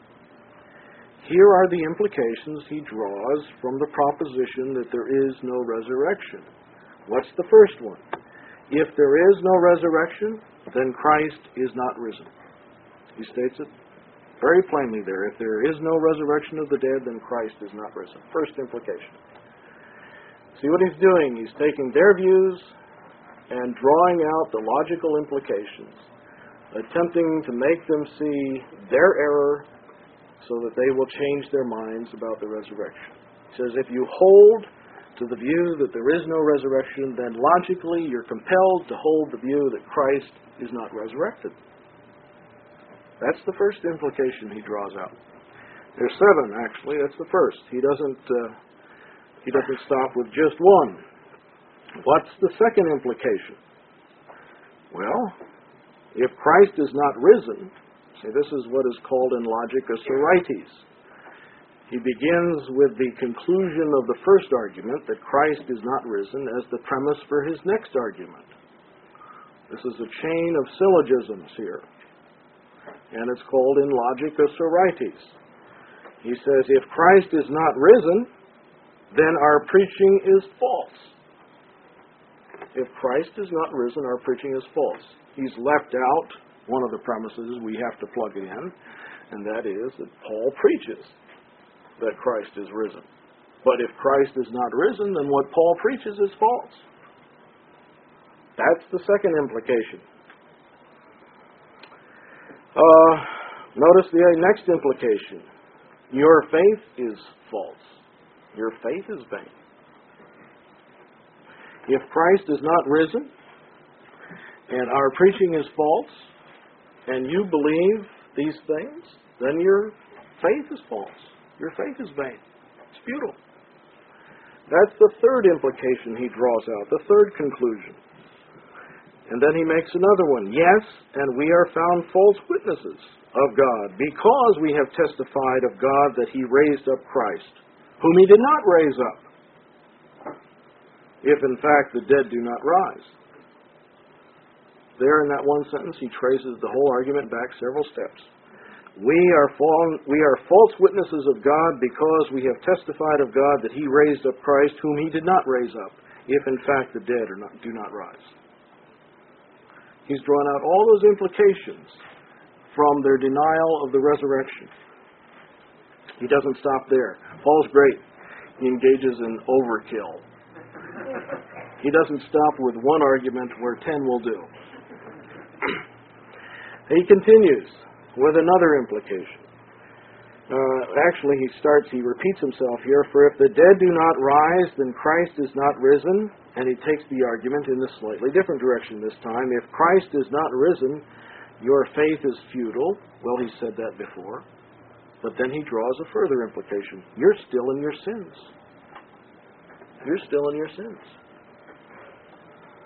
Here are the implications he draws from the proposition that there is no resurrection. What's the first one? If there is no resurrection, then Christ is not risen. He states it very plainly there. If there is no resurrection of the dead, then Christ is not risen. First implication. See what he's doing? He's taking their views and drawing out the logical implications, attempting to make them see their error so that they will change their minds about the resurrection. He says, if you hold to the view that there is no resurrection, then logically you're compelled to hold the view that Christ is not resurrected. That's the first implication he draws out. There's 7, actually. That's the first. He doesn't stop with just one. What's the second implication? Well, if Christ is not risen, see, this is what is called in logic a sorites. He begins with the conclusion of the first argument, that Christ is not risen, as the premise for his next argument. This is a chain of syllogisms here, and it's called in logic a sorites. He says, if Christ is not risen, then our preaching is false. If Christ is not risen, our preaching is false. He's left out one of the premises we have to plug it in, and that is that Paul preaches that Christ is risen. But if Christ is not risen, then what Paul preaches is false. That's the second implication. Notice the next implication. Your faith is false. Your faith is vain. If Christ is not risen, and our preaching is false, and you believe these things, then your faith is false. Your faith is vain. It's futile. That's the third implication he draws out, the third conclusion. And then he makes another one. Yes, and we are found false witnesses of God, because we have testified of God that he raised up Christ, whom he did not raise up, if in fact the dead do not rise. There in that one sentence, he traces the whole argument back several steps. We are false witnesses of God because we have testified of God that he raised up Christ, whom he did not raise up, if in fact the dead do not rise. He's drawn out all those implications from their denial of the resurrection. He doesn't stop there. Paul's great. He engages in overkill. He doesn't stop with one argument where 10 will do. He continues with another implication. He repeats himself here. For if the dead do not rise, then Christ is not risen. And he takes the argument in a slightly different direction this time. If Christ is not risen, your faith is futile. Well, he said that before. But then he draws a further implication. You're still in your sins. You're still in your sins.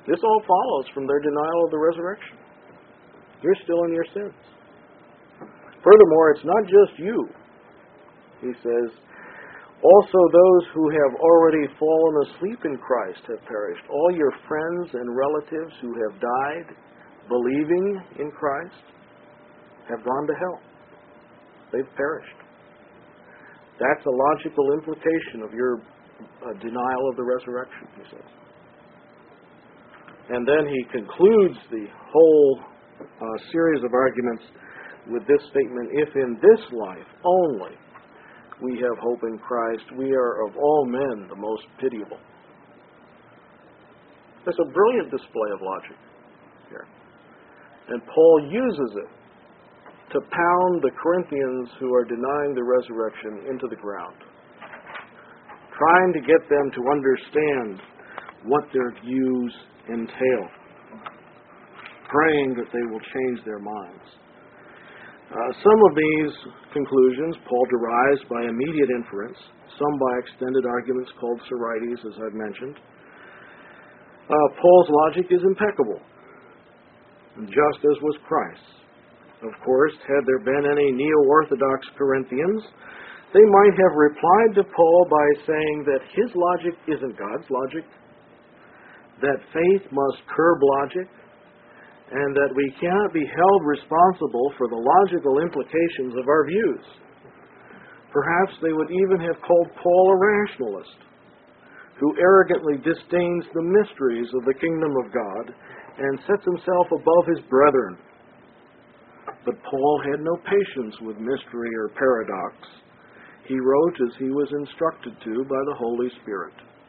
This all follows from their denial of the resurrection. You're still in your sins. Furthermore, it's not just you. He says, also those who have already fallen asleep in Christ have perished. All your friends and relatives who have died believing in Christ have gone to hell. They've perished. That's a logical implication of your denial of the resurrection, he says. And then he concludes the whole series of arguments with this statement, if in this life only we have hope in Christ, we are of all men the most pitiable. That's a brilliant display of logic here. And Paul uses it to pound the Corinthians who are denying the resurrection into the ground, trying to get them to understand what their views entail, praying that they will change their minds. Some of these conclusions Paul derives by immediate inference, some by extended arguments called sorites, as I've mentioned. Paul's logic is impeccable, just as was Christ's. Of course, had there been any neo-Orthodox Corinthians, they might have replied to Paul by saying that his logic isn't God's logic, that faith must curb logic, and that we cannot be held responsible for the logical implications of our views. Perhaps they would even have called Paul a rationalist, who arrogantly disdains the mysteries of the kingdom of God and sets himself above his brethren. But Paul had no patience with mystery or paradox. He wrote as he was instructed to by the Holy Spirit.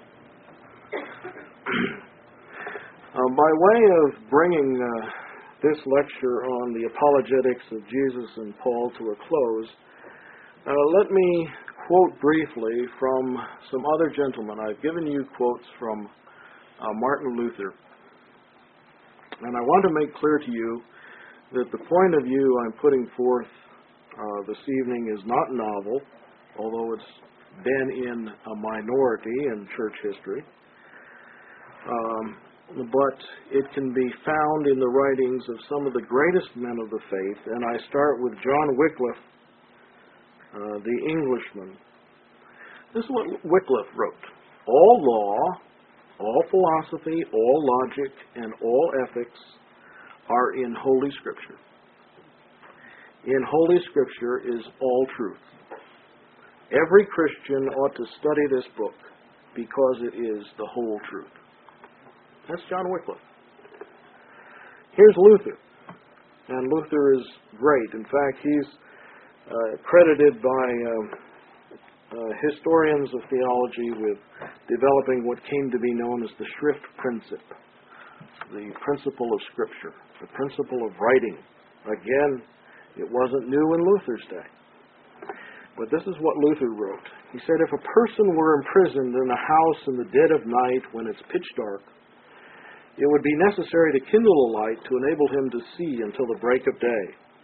By way of bringing this lecture on the apologetics of Jesus and Paul to a close, let me quote briefly from some other gentlemen. I've given you quotes from Martin Luther. And I want to make clear to you that the point of view I'm putting forth this evening is not novel, although it's been in a minority in church history. But it can be found in the writings of some of the greatest men of the faith, and I start with John Wycliffe, the Englishman. This is what Wycliffe wrote. All law, all philosophy, all logic, and all ethics are in Holy Scripture. In Holy Scripture is all truth. Every Christian ought to study this book because it is the whole truth. That's John Wycliffe. Here's Luther. And Luther is great. In fact, he's credited by historians of theology with developing what came to be known as the Schrift Princip, the principle of Scripture, the principle of writing. Again, it wasn't new in Luther's day. But this is what Luther wrote. He said, if a person were imprisoned in a house in the dead of night when it's pitch dark, it would be necessary to kindle a light to enable him to see until the break of day.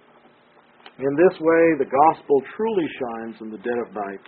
In this way, the gospel truly shines in the dead of night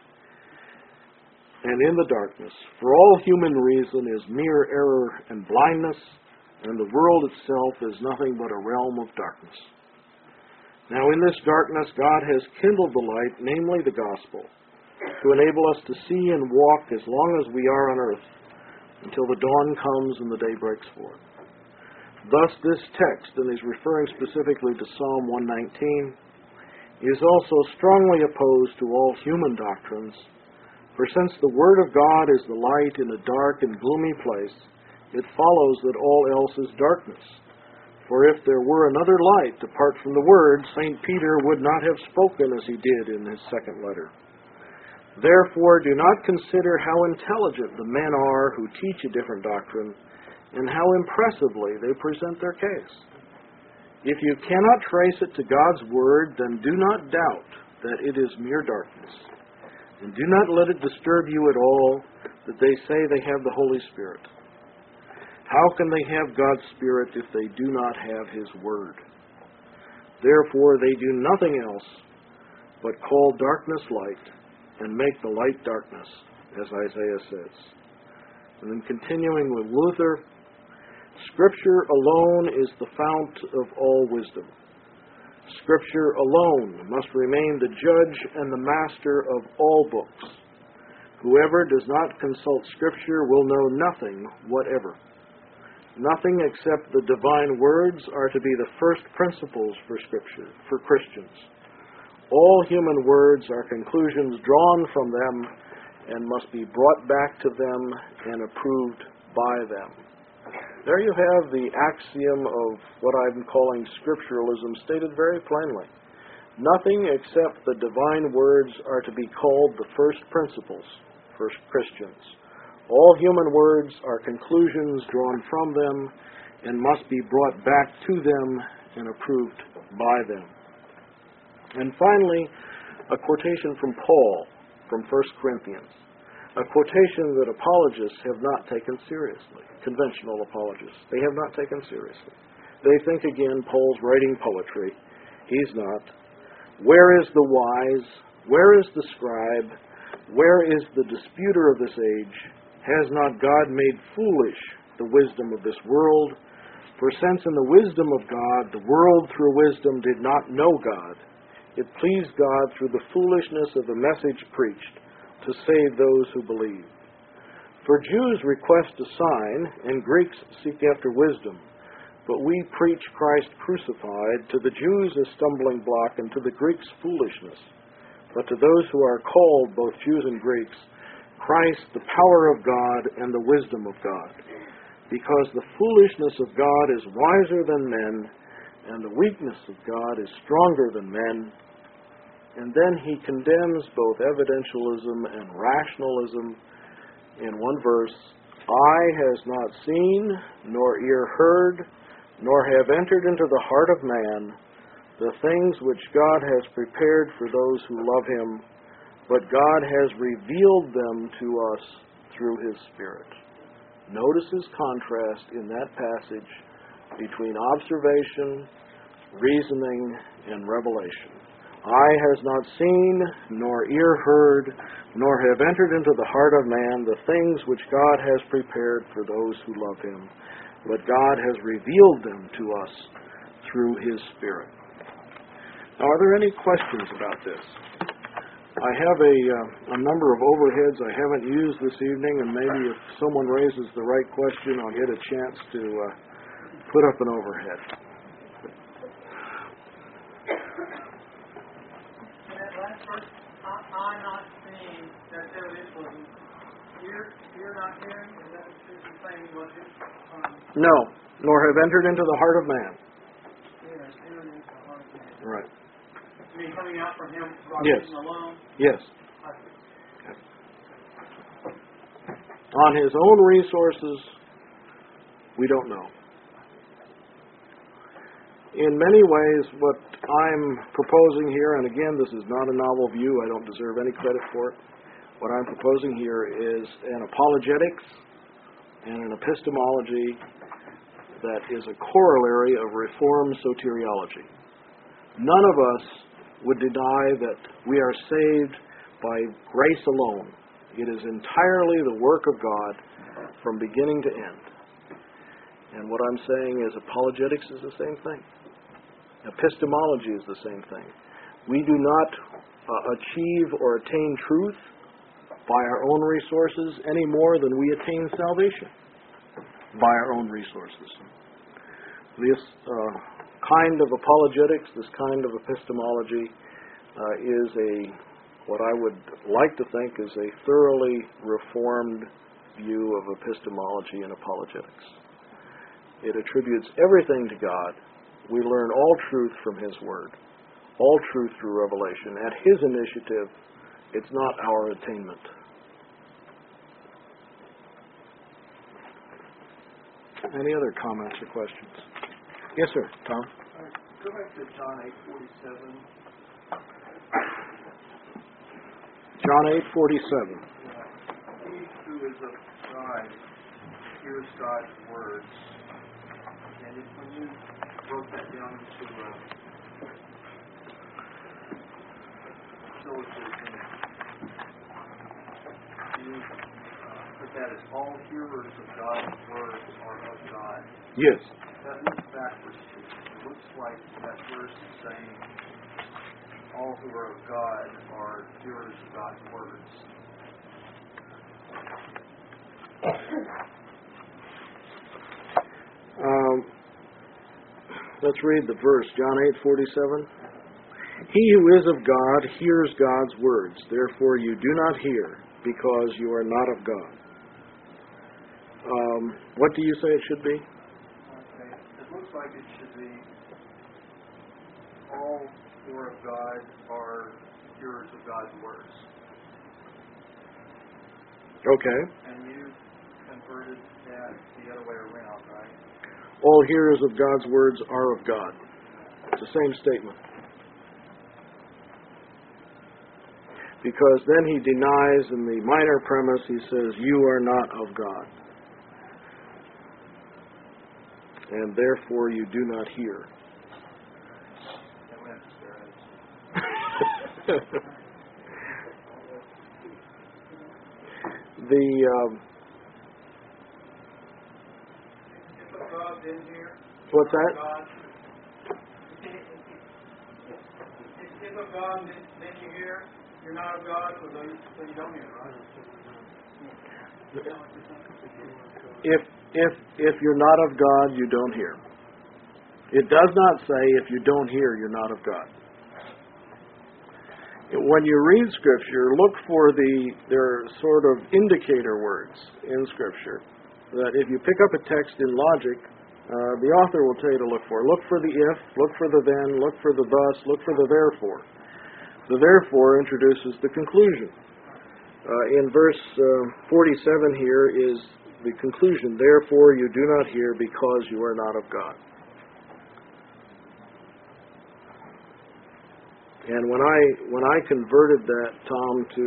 and in the darkness, for all human reason is mere error and blindness, and the world itself is nothing but a realm of darkness. Now in this darkness, God has kindled the light, namely the gospel, to enable us to see and walk as long as we are on earth, until the dawn comes and the day breaks forth. Thus this text, and he's referring specifically to Psalm 119, is also strongly opposed to all human doctrines, for since the Word of God is the light in a dark and gloomy place, it follows that all else is darkness. For if there were another light apart from the Word, St. Peter would not have spoken as he did in his second letter. Therefore, do not consider how intelligent the men are who teach a different doctrine, and how impressively they present their case. If you cannot trace it to God's Word, then do not doubt that it is mere darkness. And do not let it disturb you at all that they say they have the Holy Spirit. How can they have God's Spirit if they do not have His Word? Therefore, they do nothing else but call darkness light, and make the light darkness, as Isaiah says. And then continuing with Luther, Scripture alone is the fount of all wisdom. Scripture alone must remain the judge and the master of all books. Whoever does not consult Scripture will know nothing whatever. Nothing except the divine words are to be the first principles for Scripture, for Christians. All human words are conclusions drawn from them and must be brought back to them and approved by them. There you have the axiom of what I'm calling scripturalism stated very plainly. Nothing except the divine words are to be called the first principles for Christians. All human words are conclusions drawn from them and must be brought back to them and approved by them. And finally, a quotation from Paul from 1 Corinthians, a quotation that apologists have not taken seriously, conventional apologists. They have not taken seriously. They think, again, Paul's writing poetry. He's not. Where is the wise? Where is the scribe? Where is the disputer of this age? Has not God made foolish the wisdom of this world? For since in the wisdom of God, the world through wisdom did not know God, it pleased God through the foolishness of the message preached to save those who believe. For Jews request a sign, and Greeks seek after wisdom. But we preach Christ crucified, to the Jews a stumbling block, and to the Greeks foolishness. But to those who are called, both Jews and Greeks, Christ, the power of God and the wisdom of God. Because the foolishness of God is wiser than men, and the weakness of God is stronger than men. And then he condemns both evidentialism and rationalism in one verse. Eye has not seen, nor ear heard, nor have entered into the heart of man the things which God has prepared for those who love him, but God has revealed them to us through his Spirit. Notice his contrast in that passage between observation, reasoning, and revelation. Eye has not seen, nor ear heard, nor have entered into the heart of man the things which God has prepared for those who love him, but God has revealed them to us through his Spirit. Now, are there any questions about this? I have a number of overheads I haven't used this evening, and maybe if someone raises the right question, I'll get a chance to put up an overhead.
That last verse, eye not seeing, that there it was ear not hearing, is that what you're saying? Was it?
No, nor have entered into the heart of man.
Yes, entered into the heart of man.
Right.
You mean coming out from him,
Yes.
alone?
Yes. On his own resources, we don't know. In many ways, what I'm proposing here, and again, this is not a novel view, I don't deserve any credit for it. What I'm proposing here is an apologetics and an epistemology that is a corollary of Reformed soteriology. None of us would deny that we are saved by grace alone. It is entirely the work of God from beginning to end. And what I'm saying is apologetics is the same thing. Epistemology is the same thing. We do not achieve or attain truth by our own resources any more than we attain salvation by our own resources. This kind of apologetics, this kind of epistemology is what I would like to think is a thoroughly reformed view of epistemology and apologetics. It attributes everything to God. We learn all truth from his word, all truth through revelation. At his initiative, it's not our attainment. Any other comments or questions? Yes, sir. Tom?
Go back to John 8:47.
John 8:47.
He who is of God hears God's words. And when you broke that down into syllogism, you put that is all hearers of God's word are of God.
Yes.
That looks backwards to me. It looks like that verse is saying all who are of God are hearers of God's words.
Let's read the verse, John 8:47. He who is of God hears God's words. Therefore you do not hear, because you are not of God. What do you say it should be?
Okay. It looks like it should be all who are of God are hearers of God's words.
Okay.
And you converted that the other way around, right?
All hearers of God's words are of God. It's the same statement. Because then he denies in the minor premise, he says, you are not of God. And therefore you do not hear. What's that?
If of God, then you hear. You're not of God, so you don't hear, right?
If you're not of God, you don't hear. It does not say if you don't hear, you're not of God. When you read Scripture, look for their sort of indicator words in Scripture. That if you pick up a text in logic, the author will tell you to look for. Look for the if, look for the then, look for the thus, look for the therefore. The therefore introduces the conclusion. In verse 47 here is the conclusion. Therefore you do not hear because you are not of God. And when I converted that, Tom, to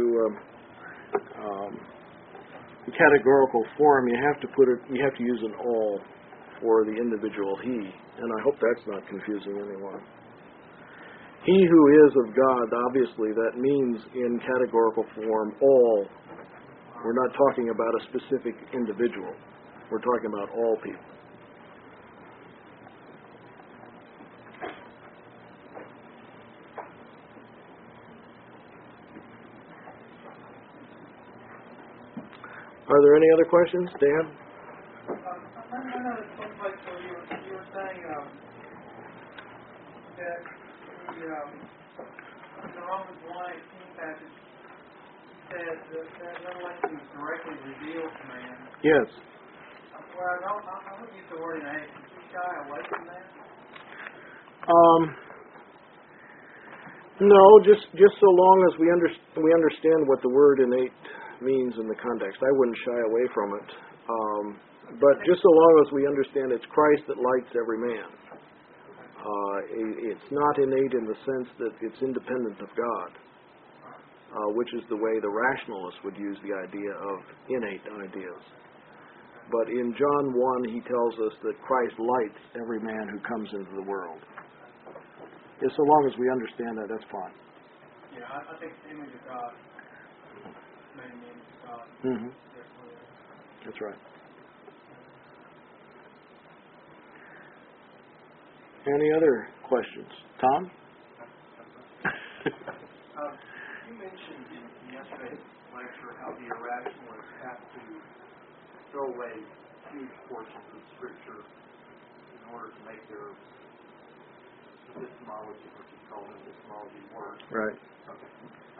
categorical form, you have to use an all for the individual he, and I hope that's not confusing anyone. He who is of God, obviously, that means in categorical form all. We're not talking about a specific individual. We're talking about all people. Are there any other questions, Dan?
I noticed someplace where you were saying that the Romans 1:18 passage said that revelation is directly revealed to man.
Yes.
Well, I wouldn't use the word innate. Did you shy away from that?
No, just so long as we understand what the word innate means in the context. I wouldn't shy away from it. But just so long as we understand it's Christ that lights every man. It's not innate in the sense that it's independent of God, which is the way the rationalists would use the idea of innate ideas. But in John 1, he tells us that Christ lights every man who comes into the world. Yeah, so long as we understand that, that's fine.
Yeah, I think the image of God made in the image of God.
Mm-hmm. That's right. Any other questions? Tom?
You mentioned in yesterday's lecture how the irrationalists have to throw away huge portions of Scripture in order to make their epistemology, what you call epistemology, work.
Right.
Okay.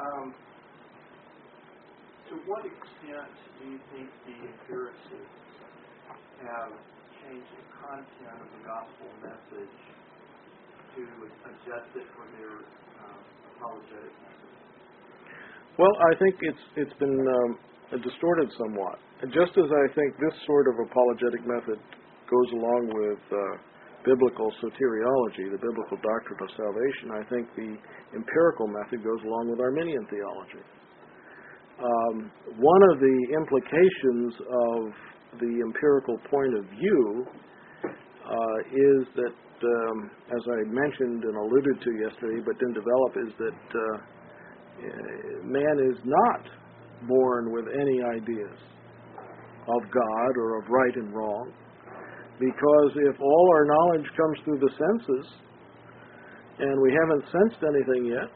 To what extent do you think the empiricists have changed the content of the gospel message to adjust it for their apologetic message?
Well, I think it's been distorted somewhat. Just as I think this sort of apologetic method goes along with biblical soteriology, the biblical doctrine of salvation, I think the empirical method goes along with Arminian theology. One of the implications of the empirical point of view is that, as I mentioned and alluded to yesterday, but didn't develop, is that man is not born with any ideas. of God or of right and wrong. Because if all our knowledge comes through the senses, and we haven't sensed anything yet,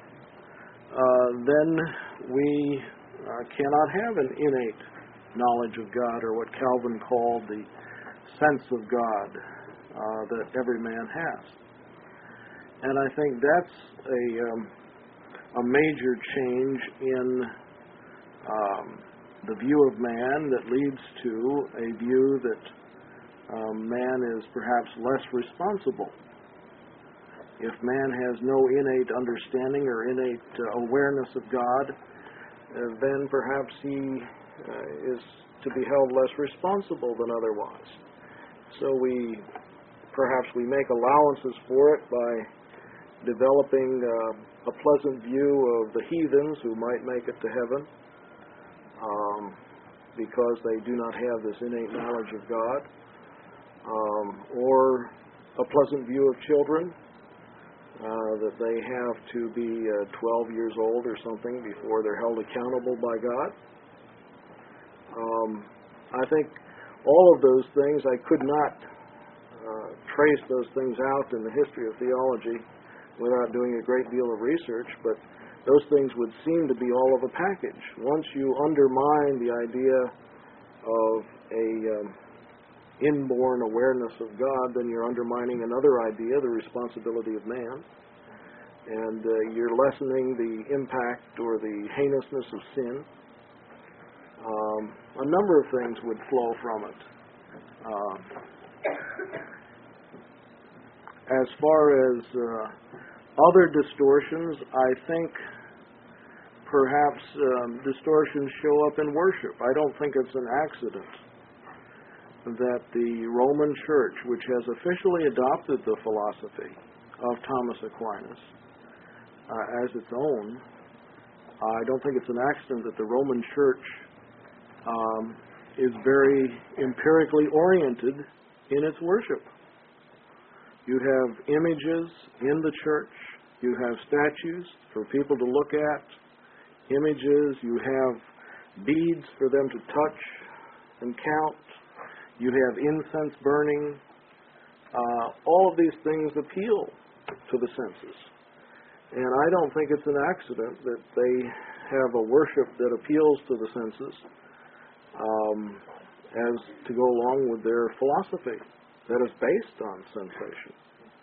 then we cannot have an innate knowledge of God, or what Calvin called the sense of God that every man has. And I think that's a major change in the view of man that leads to a view that man is perhaps less responsible. If man has no innate understanding or innate awareness of God, then perhaps he is to be held less responsible than otherwise. So perhaps we make allowances for it by developing a pleasant view of the heathens who might make it to heaven because they do not have this innate knowledge of God, or a pleasant view of children, that they have to be 12 years old or something before they're held accountable by God. I think all of those things, I could not trace those things out in the history of theology without doing a great deal of research, but those things would seem to be all of a package. Once you undermine the idea of a inborn awareness of God, then you're undermining another idea, the responsibility of man, and you're lessening the impact or the heinousness of sin. A number of things would flow from it. As far as other distortions, I think perhaps distortions show up in worship. I don't think it's an accident that the Roman Church, which has officially adopted the philosophy of Thomas Aquinas as its own, I don't think it's an accident that the Roman Church is very empirically oriented in its worship. You have images in the church. You have statues for people to look at, images. You have beads for them to touch and count. You have incense burning. All of these things appeal to the senses. And I don't think it's an accident that they have a worship that appeals to the senses as to go along with their philosophy that is based on sensation.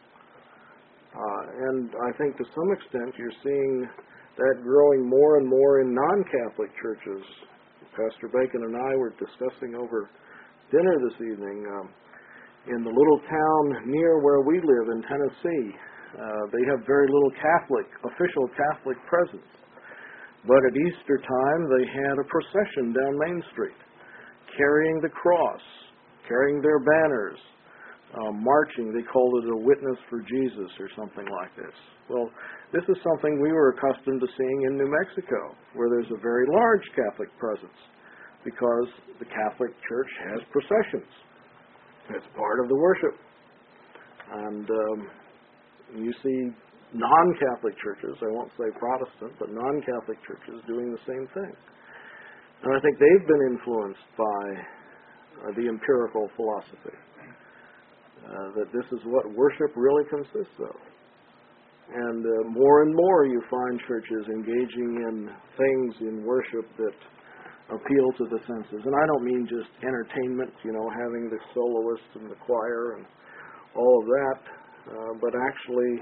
And I think to some extent you're seeing that growing more and more in non-Catholic churches. Pastor Bacon and I were discussing over dinner this evening in the little town near where we live in Tennessee. They have very little official Catholic presence. But at Easter time, they had a procession down Main Street, carrying the cross, carrying their banners, marching. They called it a witness for Jesus or something like this. Well, this is something we were accustomed to seeing in New Mexico, where there's a very large Catholic presence, because the Catholic Church has processions. It's part of the worship. And you see non-Catholic churches, I won't say Protestant, but non-Catholic churches doing the same thing. And I think they've been influenced by the empirical philosophy, that this is what worship really consists of. And more and more you find churches engaging in things in worship that appeal to the senses. And I don't mean just entertainment, having the soloists and the choir and all of that, but actually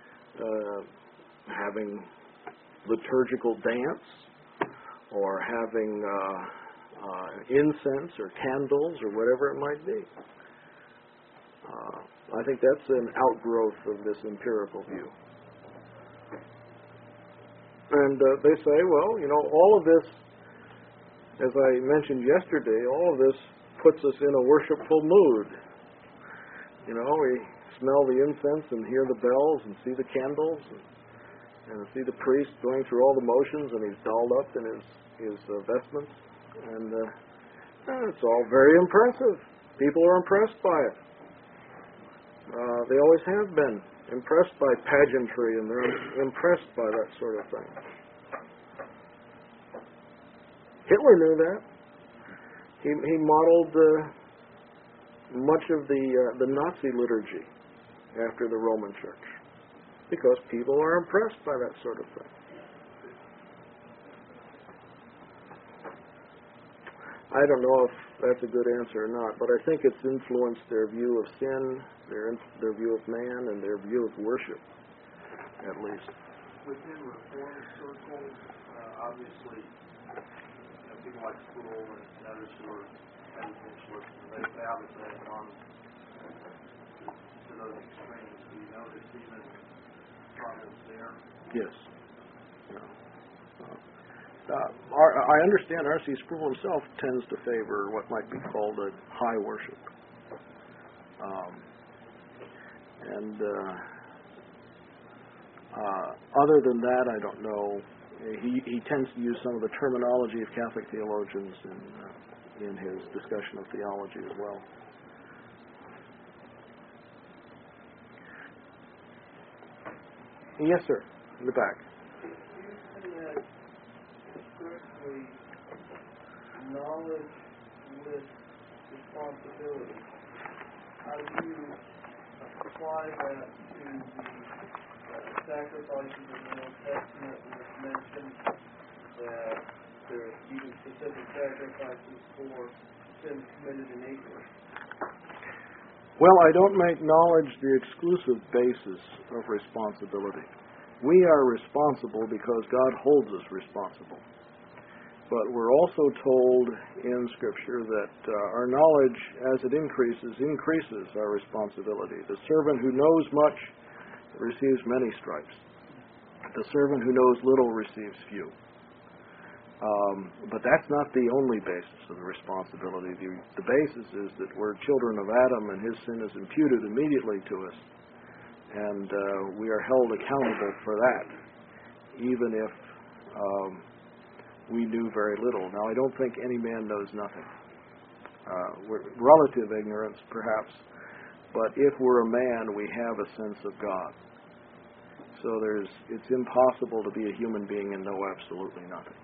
having liturgical dance, or having incense or candles or whatever it might be. I think that's an outgrowth of this empirical view. And they say, well, all of this, as I mentioned yesterday, all of this puts us in a worshipful mood. We smell the incense and hear the bells and see the candles and see the priest going through all the motions, and he's dolled up in his vestments. And it's all very impressive. People are impressed by it. They always have been impressed by pageantry, and they're impressed by that sort of thing. Hitler knew that. He modeled much of the Nazi liturgy after the Roman Church, because people are impressed by that sort of thing. I don't know if that's a good answer or not, but I think it's influenced their view of sin, their view of man, and their view of worship, at least.
Within Reform circles, obviously, people like Sproul and others who are existentialists, they obviously have gone to those extremes. Do you notice even problems there?
Yes. I understand R.C. Sproul himself tends to favor what might be called a high worship. Other than that, I don't know. He tends to use some of the terminology of Catholic theologians in his discussion of theology as well. Yes, sir. In the back.
Strictly knowledge with responsibility. How do you apply that to the sacrifices in the Old Testament when it's mentioned that there are even specific sacrifices for sins committed in ignorance?
Well, I don't make knowledge the exclusive basis of responsibility. We are responsible because God holds us responsible. But we're also told in Scripture that our knowledge, as it increases our responsibility. The servant who knows much receives many stripes. The servant who knows little receives few. But that's not the only basis of the responsibility. The basis is that we're children of Adam, and his sin is imputed immediately to us. And we are held accountable for that, even if we knew very little. Now, I don't think any man knows nothing. Relative ignorance, perhaps, but if we're a man, we have a sense of God. So it's impossible to be a human being and know absolutely nothing.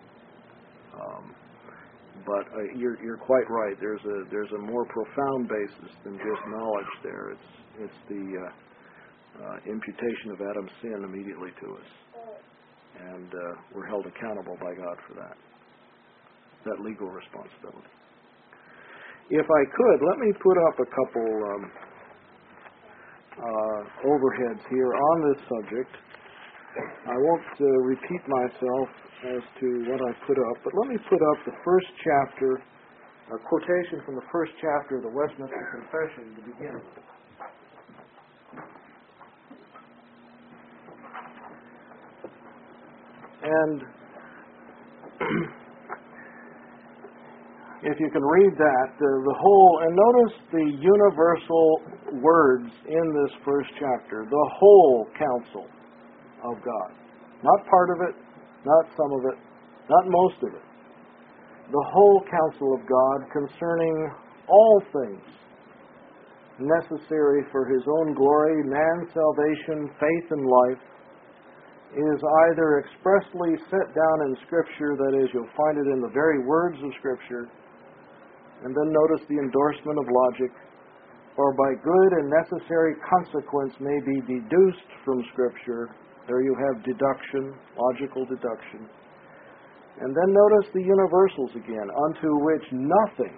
But you're quite right. There's a more profound basis than just knowledge there. It's the imputation of Adam's sin immediately to us. And we're held accountable by God for that legal responsibility. If I could, let me put up a couple overheads here on this subject. I won't repeat myself as to what I put up, but let me put up the first chapter, a quotation from the first chapter of the Westminster Confession to begin with. And if you can read that, the whole, and notice the universal words in this first chapter, the whole counsel of God. Not part of it, not some of it, not most of it. The whole counsel of God concerning all things necessary for his own glory, man's salvation, faith, and life, is either expressly set down in Scripture, that is, you'll find it in the very words of Scripture, and then notice the endorsement of logic, or by good and necessary consequence may be deduced from Scripture. There you have deduction, logical deduction. And then notice the universals again, unto which nothing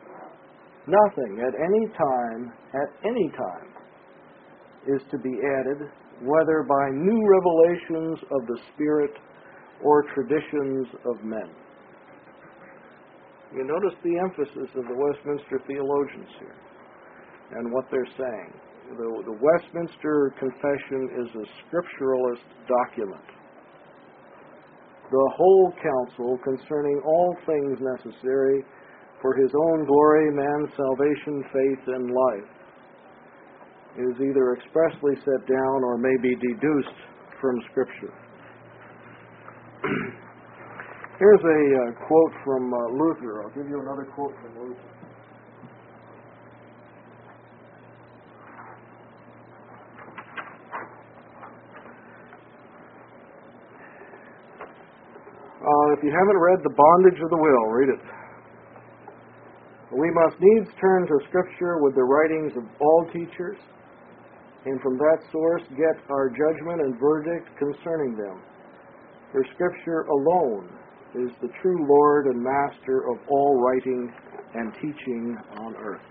at any time, is to be added, whether by new revelations of the Spirit or traditions of men. You notice the emphasis of the Westminster theologians here and what they're saying. The Westminster Confession is a scripturalist document. The whole counsel concerning all things necessary for his own glory, man's salvation, faith, and life is either expressly set down or may be deduced from Scripture. Here's a quote from Luther. I'll give you another quote from Luther. If you haven't read The Bondage of the Will, read it. We must needs turn to Scripture with the writings of all teachers, and from that source get our judgment and verdict concerning them. For Scripture alone is the true Lord and Master of all writing and teaching on earth.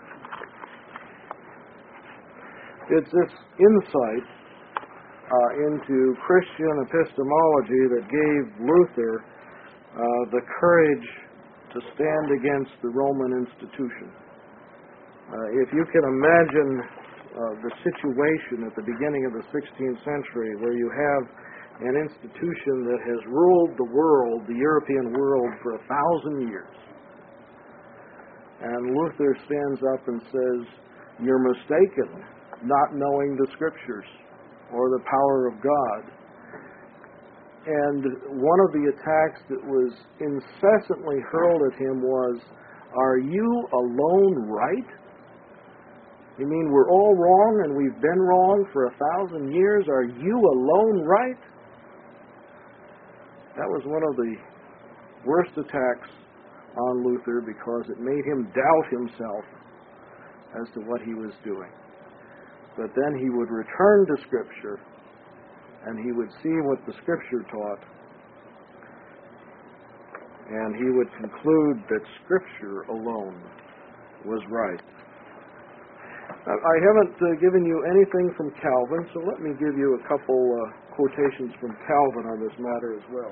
It's this insight into Christian epistemology that gave Luther the courage to stand against the Roman institution. If you can imagine the situation at the beginning of the 16th century where you have an institution that has ruled the world, the European world, for 1,000 years, and Luther stands up and says, "You're mistaken, not knowing the Scriptures or the power of God." And one of the attacks that was incessantly hurled at him was, "Are you alone right? You mean we're all wrong and we've been wrong for 1,000 years? Are you alone right?" That was one of the worst attacks on Luther because it made him doubt himself as to what he was doing. But then he would return to Scripture and he would see what the Scripture taught, and he would conclude that Scripture alone was right. I haven't given you anything from Calvin, so let me give you a couple quotations from Calvin on this matter as well.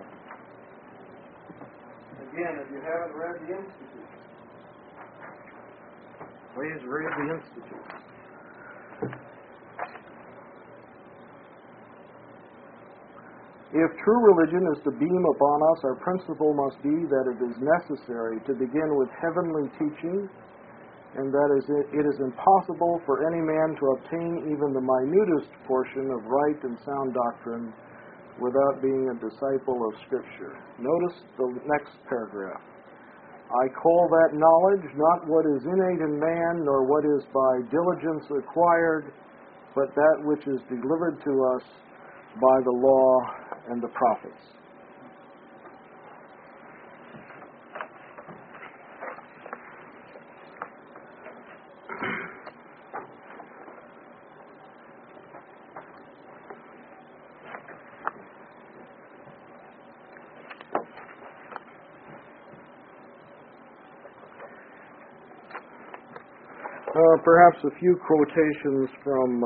Again, if you haven't read the Institute, please read the Institute. If true religion is to beam upon us, our principle must be that it is necessary to begin with heavenly teaching, and that it is impossible for any man to obtain even the minutest portion of right and sound doctrine without being a disciple of Scripture. Notice the next paragraph. I call that knowledge not what is innate in man, nor what is by diligence acquired, but that which is delivered to us by the law and the prophets. Perhaps a few quotations from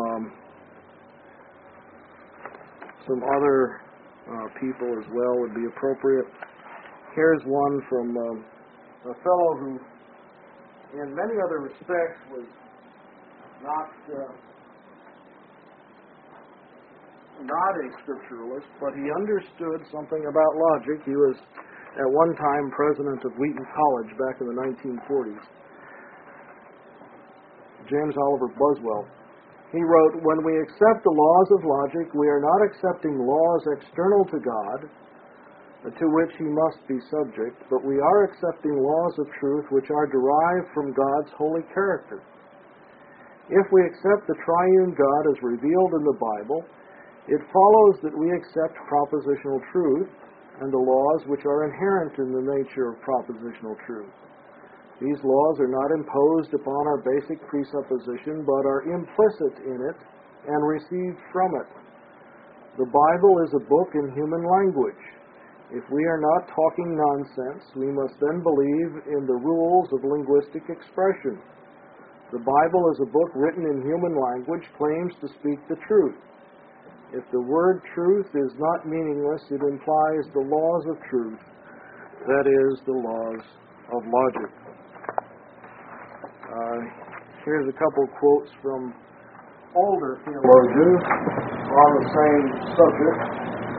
some other people as well would be appropriate. Here's one from a fellow who, in many other respects, was not a scripturalist, but he understood something about logic. He was at one time president of Wheaton College back in the 1940s. James Oliver Boswell. He wrote, "When we accept the laws of logic, we are not accepting laws external to God, to which he must be subject, but we are accepting laws of truth which are derived from God's holy character. If we accept the triune God as revealed in the Bible, it follows that we accept propositional truth and the laws which are inherent in the nature of propositional truth. These laws are not imposed upon our basic presupposition, but are implicit in it and received from it. The Bible is a book in human language. If we are not talking nonsense, we must then believe in the rules of linguistic expression. The Bible is a book written in human language, claims to speak the truth. If the word truth is not meaningless, it implies the laws of truth, that is, the laws of logic." Here's a couple quotes from older theologians on the same subject.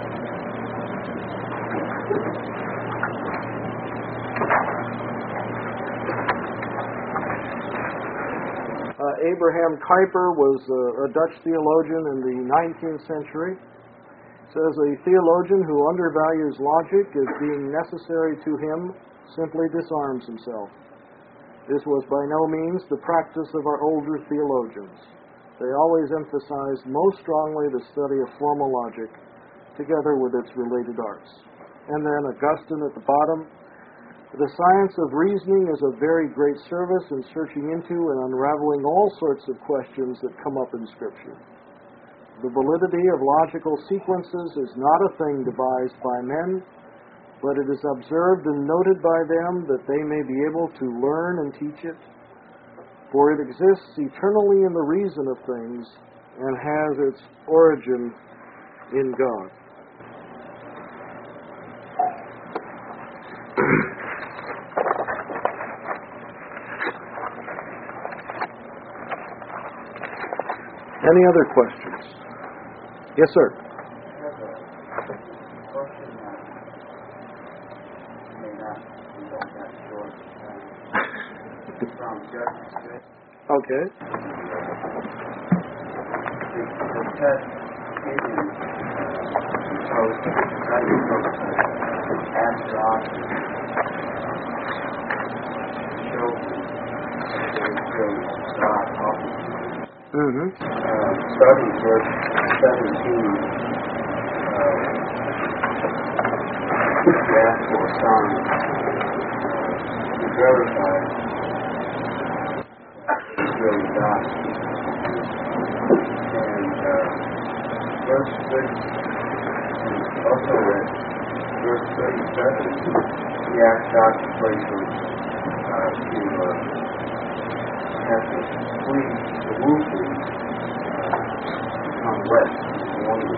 Abraham Kuyper was a Dutch theologian in the 19th century. It says, "A theologian who undervalues logic as being necessary to him simply disarms himself. This was by no means the practice of our older theologians. They always emphasized most strongly the study of formal logic, together with its related arts." And then Augustine at the bottom, The science of reasoning is of very great service in searching into and unraveling all sorts of questions that come up in Scripture. The validity of logical sequences is not a thing devised by men, but it is observed and noted by them that they may be able to learn and teach it, for it exists eternally in the reason of things and has its origin in God. Any other questions? Yes, sir.
I have a question that may not be all that short. From Judge Smith.
Okay.
The test given proposed after option children that they chose God opposite. Starting verse 17, we ask for a sign to verify it's really God. And verse 30, also at verse 37, we ask God to pray for have to flee the movement come west in the morning.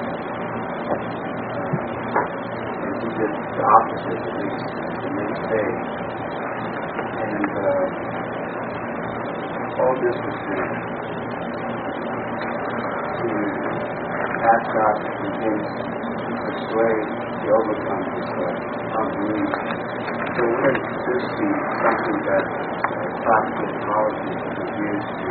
And he did the opposite, at least the next day. And all this was to ask God to convince, to persuade, to overcome his unbelief. So wouldn't this be something that classical theology is used to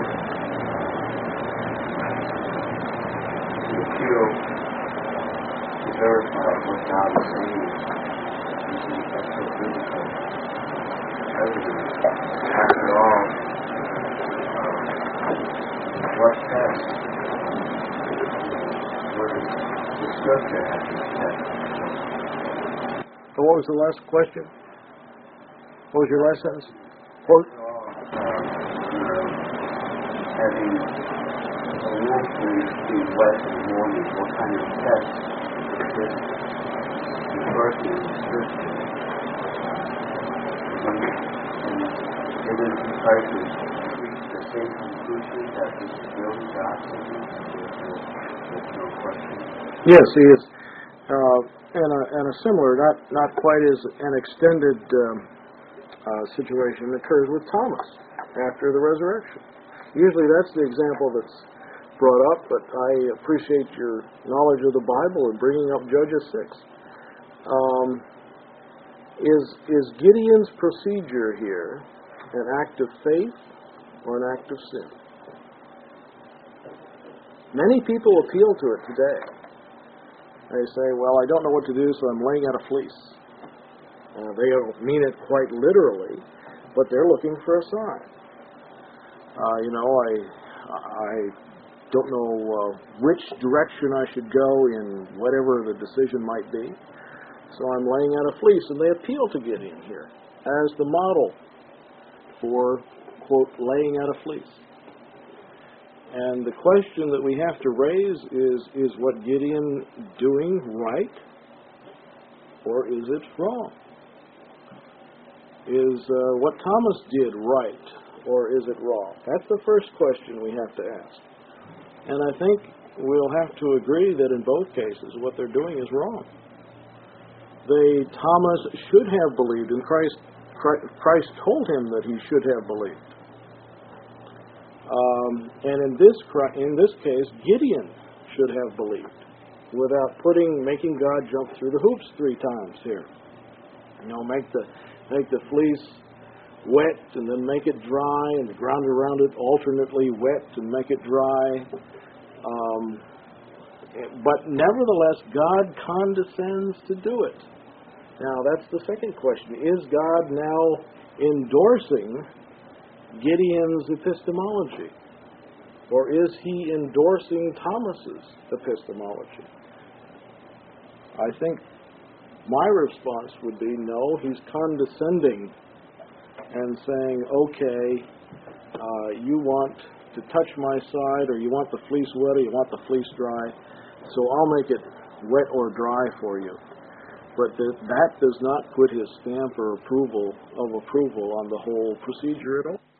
appeal to verify what God is saying using extra-physical evidence? After all, what test would the Scripture have this test?
So what was the last question? What was your last sentence? Quote?
Having a wolf being west in the morning, what kind of test is this referred to in the Scripture? And given the prices, reach the same conclusion that this is really God saying, there's no question.
Yes, he is. And a similar, not quite as an extended situation occurs with Thomas after the resurrection. Usually that's the example that's brought up, but I appreciate your knowledge of the Bible and bringing up Judges 6. Is Gideon's procedure here an act of faith or an act of sin? Many people appeal to it today. They say, well, I don't know what to do, so I'm laying out a fleece. They don't mean it quite literally, but they're looking for a sign. I don't know which direction I should go in whatever the decision might be, so I'm laying out a fleece. And they appeal to Gideon here as the model for, quote, laying out a fleece. And the question that we have to raise is what Gideon doing right, or is it wrong? Is what Thomas did right, or is it wrong? That's the first question we have to ask. And I think we'll have to agree that in both cases what they're doing is wrong. Thomas should have believed, and Christ told him that he should have believed. And in this case, Gideon should have believed, without making God jump through the hoops 3 times here. Make the fleece wet and then make it dry, and the ground around it alternately wet and make it dry. But nevertheless, God condescends to do it. Now, that's the second question. Is God now endorsing Gideon's epistemology? Or is he endorsing Thomas's epistemology? I think My response would be, no, he's condescending and saying, okay, you want to touch my side, or you want the fleece wet, or you want the fleece dry, so I'll make it wet or dry for you. But that does not put his stamp or approval on the whole procedure at all.